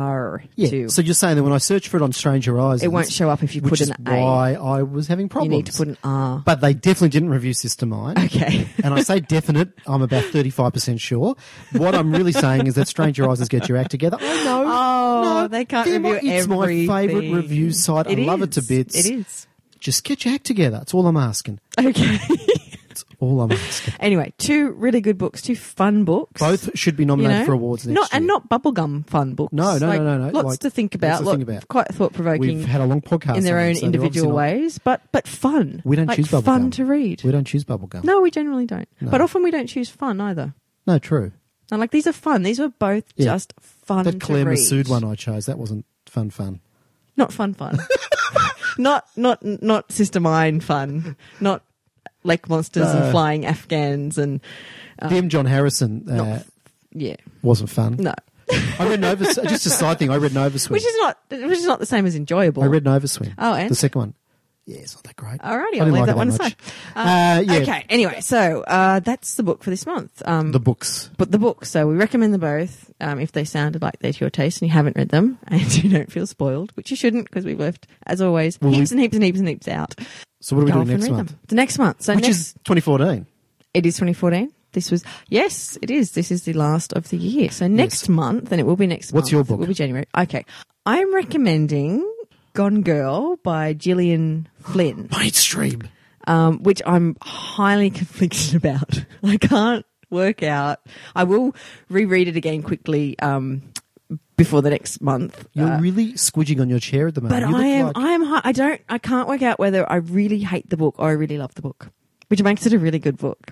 R two. yeah. So you're saying that when I search for it on Strange Horizons, It won't show up if you which put is an A. why I was having You problems. need to put an R. But they definitely didn't review Sister Mine. Okay. And I say definite, I'm about thirty-five percent sure. What I'm really saying is that Strange Horizons get your act together. I know. Oh, no, they can't they're review my- It's my everything. favourite review site. I love it to is. bits. It is. Just get your act together. That's all I'm asking. Okay. That's all I'm asking. Anyway, two really good books, two fun books. Both should be you nominated know? for awards next not, year. And not bubblegum fun books. No, no, Like, no, no, no. Lots Like, to think lots about. to lot- think about. Quite thought provoking We've had a long podcast in their on it, own so they're individual obviously not- ways, but but fun. We don't like choose bubblegum. fun to read. We don't choose bubblegum. No, we generally don't. No. But often we don't choose fun either. No, true. And like these are fun. These were both Yeah. just fun That to Claire read. Masood one I chose, that wasn't fun fun. Not fun fun. not not not Sister Mine fun. Not lake monsters No. and flying Afghans and The M. John Harrison uh, not, yeah. wasn't fun. No. I read Nova. Just a side thing. I read Nova Swim. Which is not which is not the same as enjoyable. I read Nova Swim. Oh, and? The second one. Yeah, it's not that great. Alrighty, I I'll didn't leave like that it one much. aside. Uh, Uh, yeah. Okay, anyway, so uh, that's the book for this month. Um, The books. but the books, so we recommend them both um, if they sounded like they're to your taste and you haven't read them and you don't feel spoiled, which you shouldn't because we've left, as always, Well, heaps we- and heaps and heaps and heaps out. So what are we Go doing off and next read month? them. The next month. So Which next, is twenty fourteen. it is twenty fourteen. This was, yes, it is. This is the last of the year. So next Yes. month, and it will be next What's month. your book? It will be January. Okay. I'm recommending Gone Girl by Gillian Flynn. Mainstream. Um, which I'm highly conflicted about. I can't work out. I will reread it again quickly um, before the next month. You're Uh, really squidging on your chair at the moment. but You I look am. like- I am. hi- I don't. I can't work out whether I really hate the book or I really love the book, which makes it a really good book.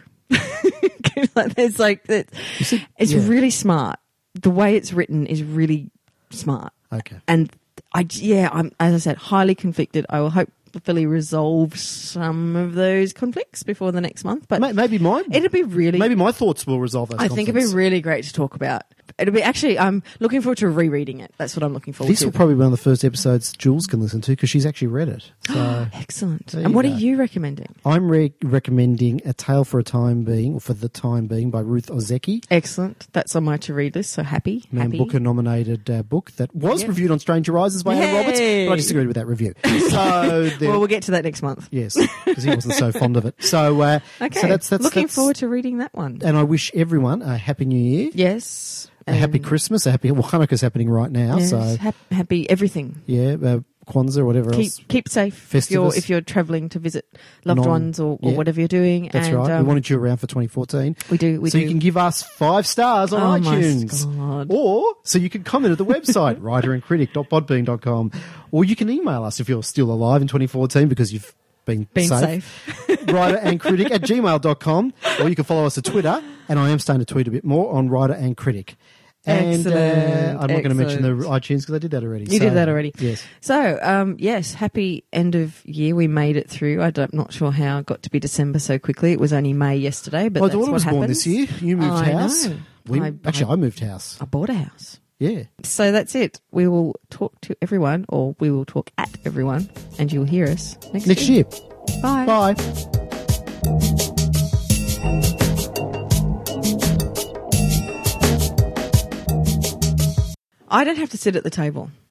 like, there's like it's, You said- it's yeah. really smart. The way it's written is really smart. Okay. And I, yeah, I'm, as I said, highly conflicted. I will hopefully resolve some of those conflicts before the next month. But May- Maybe my it'll be really, maybe my thoughts will resolve those I think it'll conflicts. be really great to talk about. It'll be actually, I'm looking forward to rereading it. That's what I'm looking forward This to. will probably be one of the first episodes Jules can listen to because she's actually read it. So Excellent. There And you what go. are you recommending? I'm re- recommending A Tale for a Time Being, or For the Time Being, by Ruth Ozeki. Excellent. That's on my to-read list, so happy. Man happy. Booker nominated uh, book that was Yeah. reviewed on Strange Horizons by Adam Roberts, Yay. but I disagreed with that review. So there, Well, we'll get to that next month. yes, because he wasn't so fond of it. So, uh, Okay. so that's that's looking that's, forward to reading that one. And I wish everyone a happy New Year, Yes. a happy And- Christmas, a happy well Hanukkah's happening right now, Yes, so hap- happy everything. yeah, uh, Kwanzaa, whatever Keep else. keep safe if you're Festivus. if you're travelling to visit loved Non- ones or, or yeah. whatever you're doing. That's and, right. Um, we wanted you around for twenty fourteen. we do. We so do. you can give us five stars on Oh my iTunes. God. Or so you can comment at the website, writer and critic dot podbean dot com. Or you can email us if you're still alive in twenty fourteen because you've been, Being safe. safe. writer and critic at gmail dot com. Or you can follow us at Twitter. And I am starting to tweet a bit more on Writer and Critic. And uh, Excellent, I'm not going to mention the excellent. iTunes because I did that already. You So, did that already. Yes. So, um, yes, happy end of year. We made it through. I don't, I'm not sure how it got to be December so quickly. It was only May yesterday, but My that's daughter what was born happens. this year. You moved I house. know. We, I- actually, I- I moved house. I bought a house. Yeah. So that's it. We will talk to everyone, or we will talk at everyone, and you'll hear us next, Next year. Bye. Bye. I don't have to sit at the table.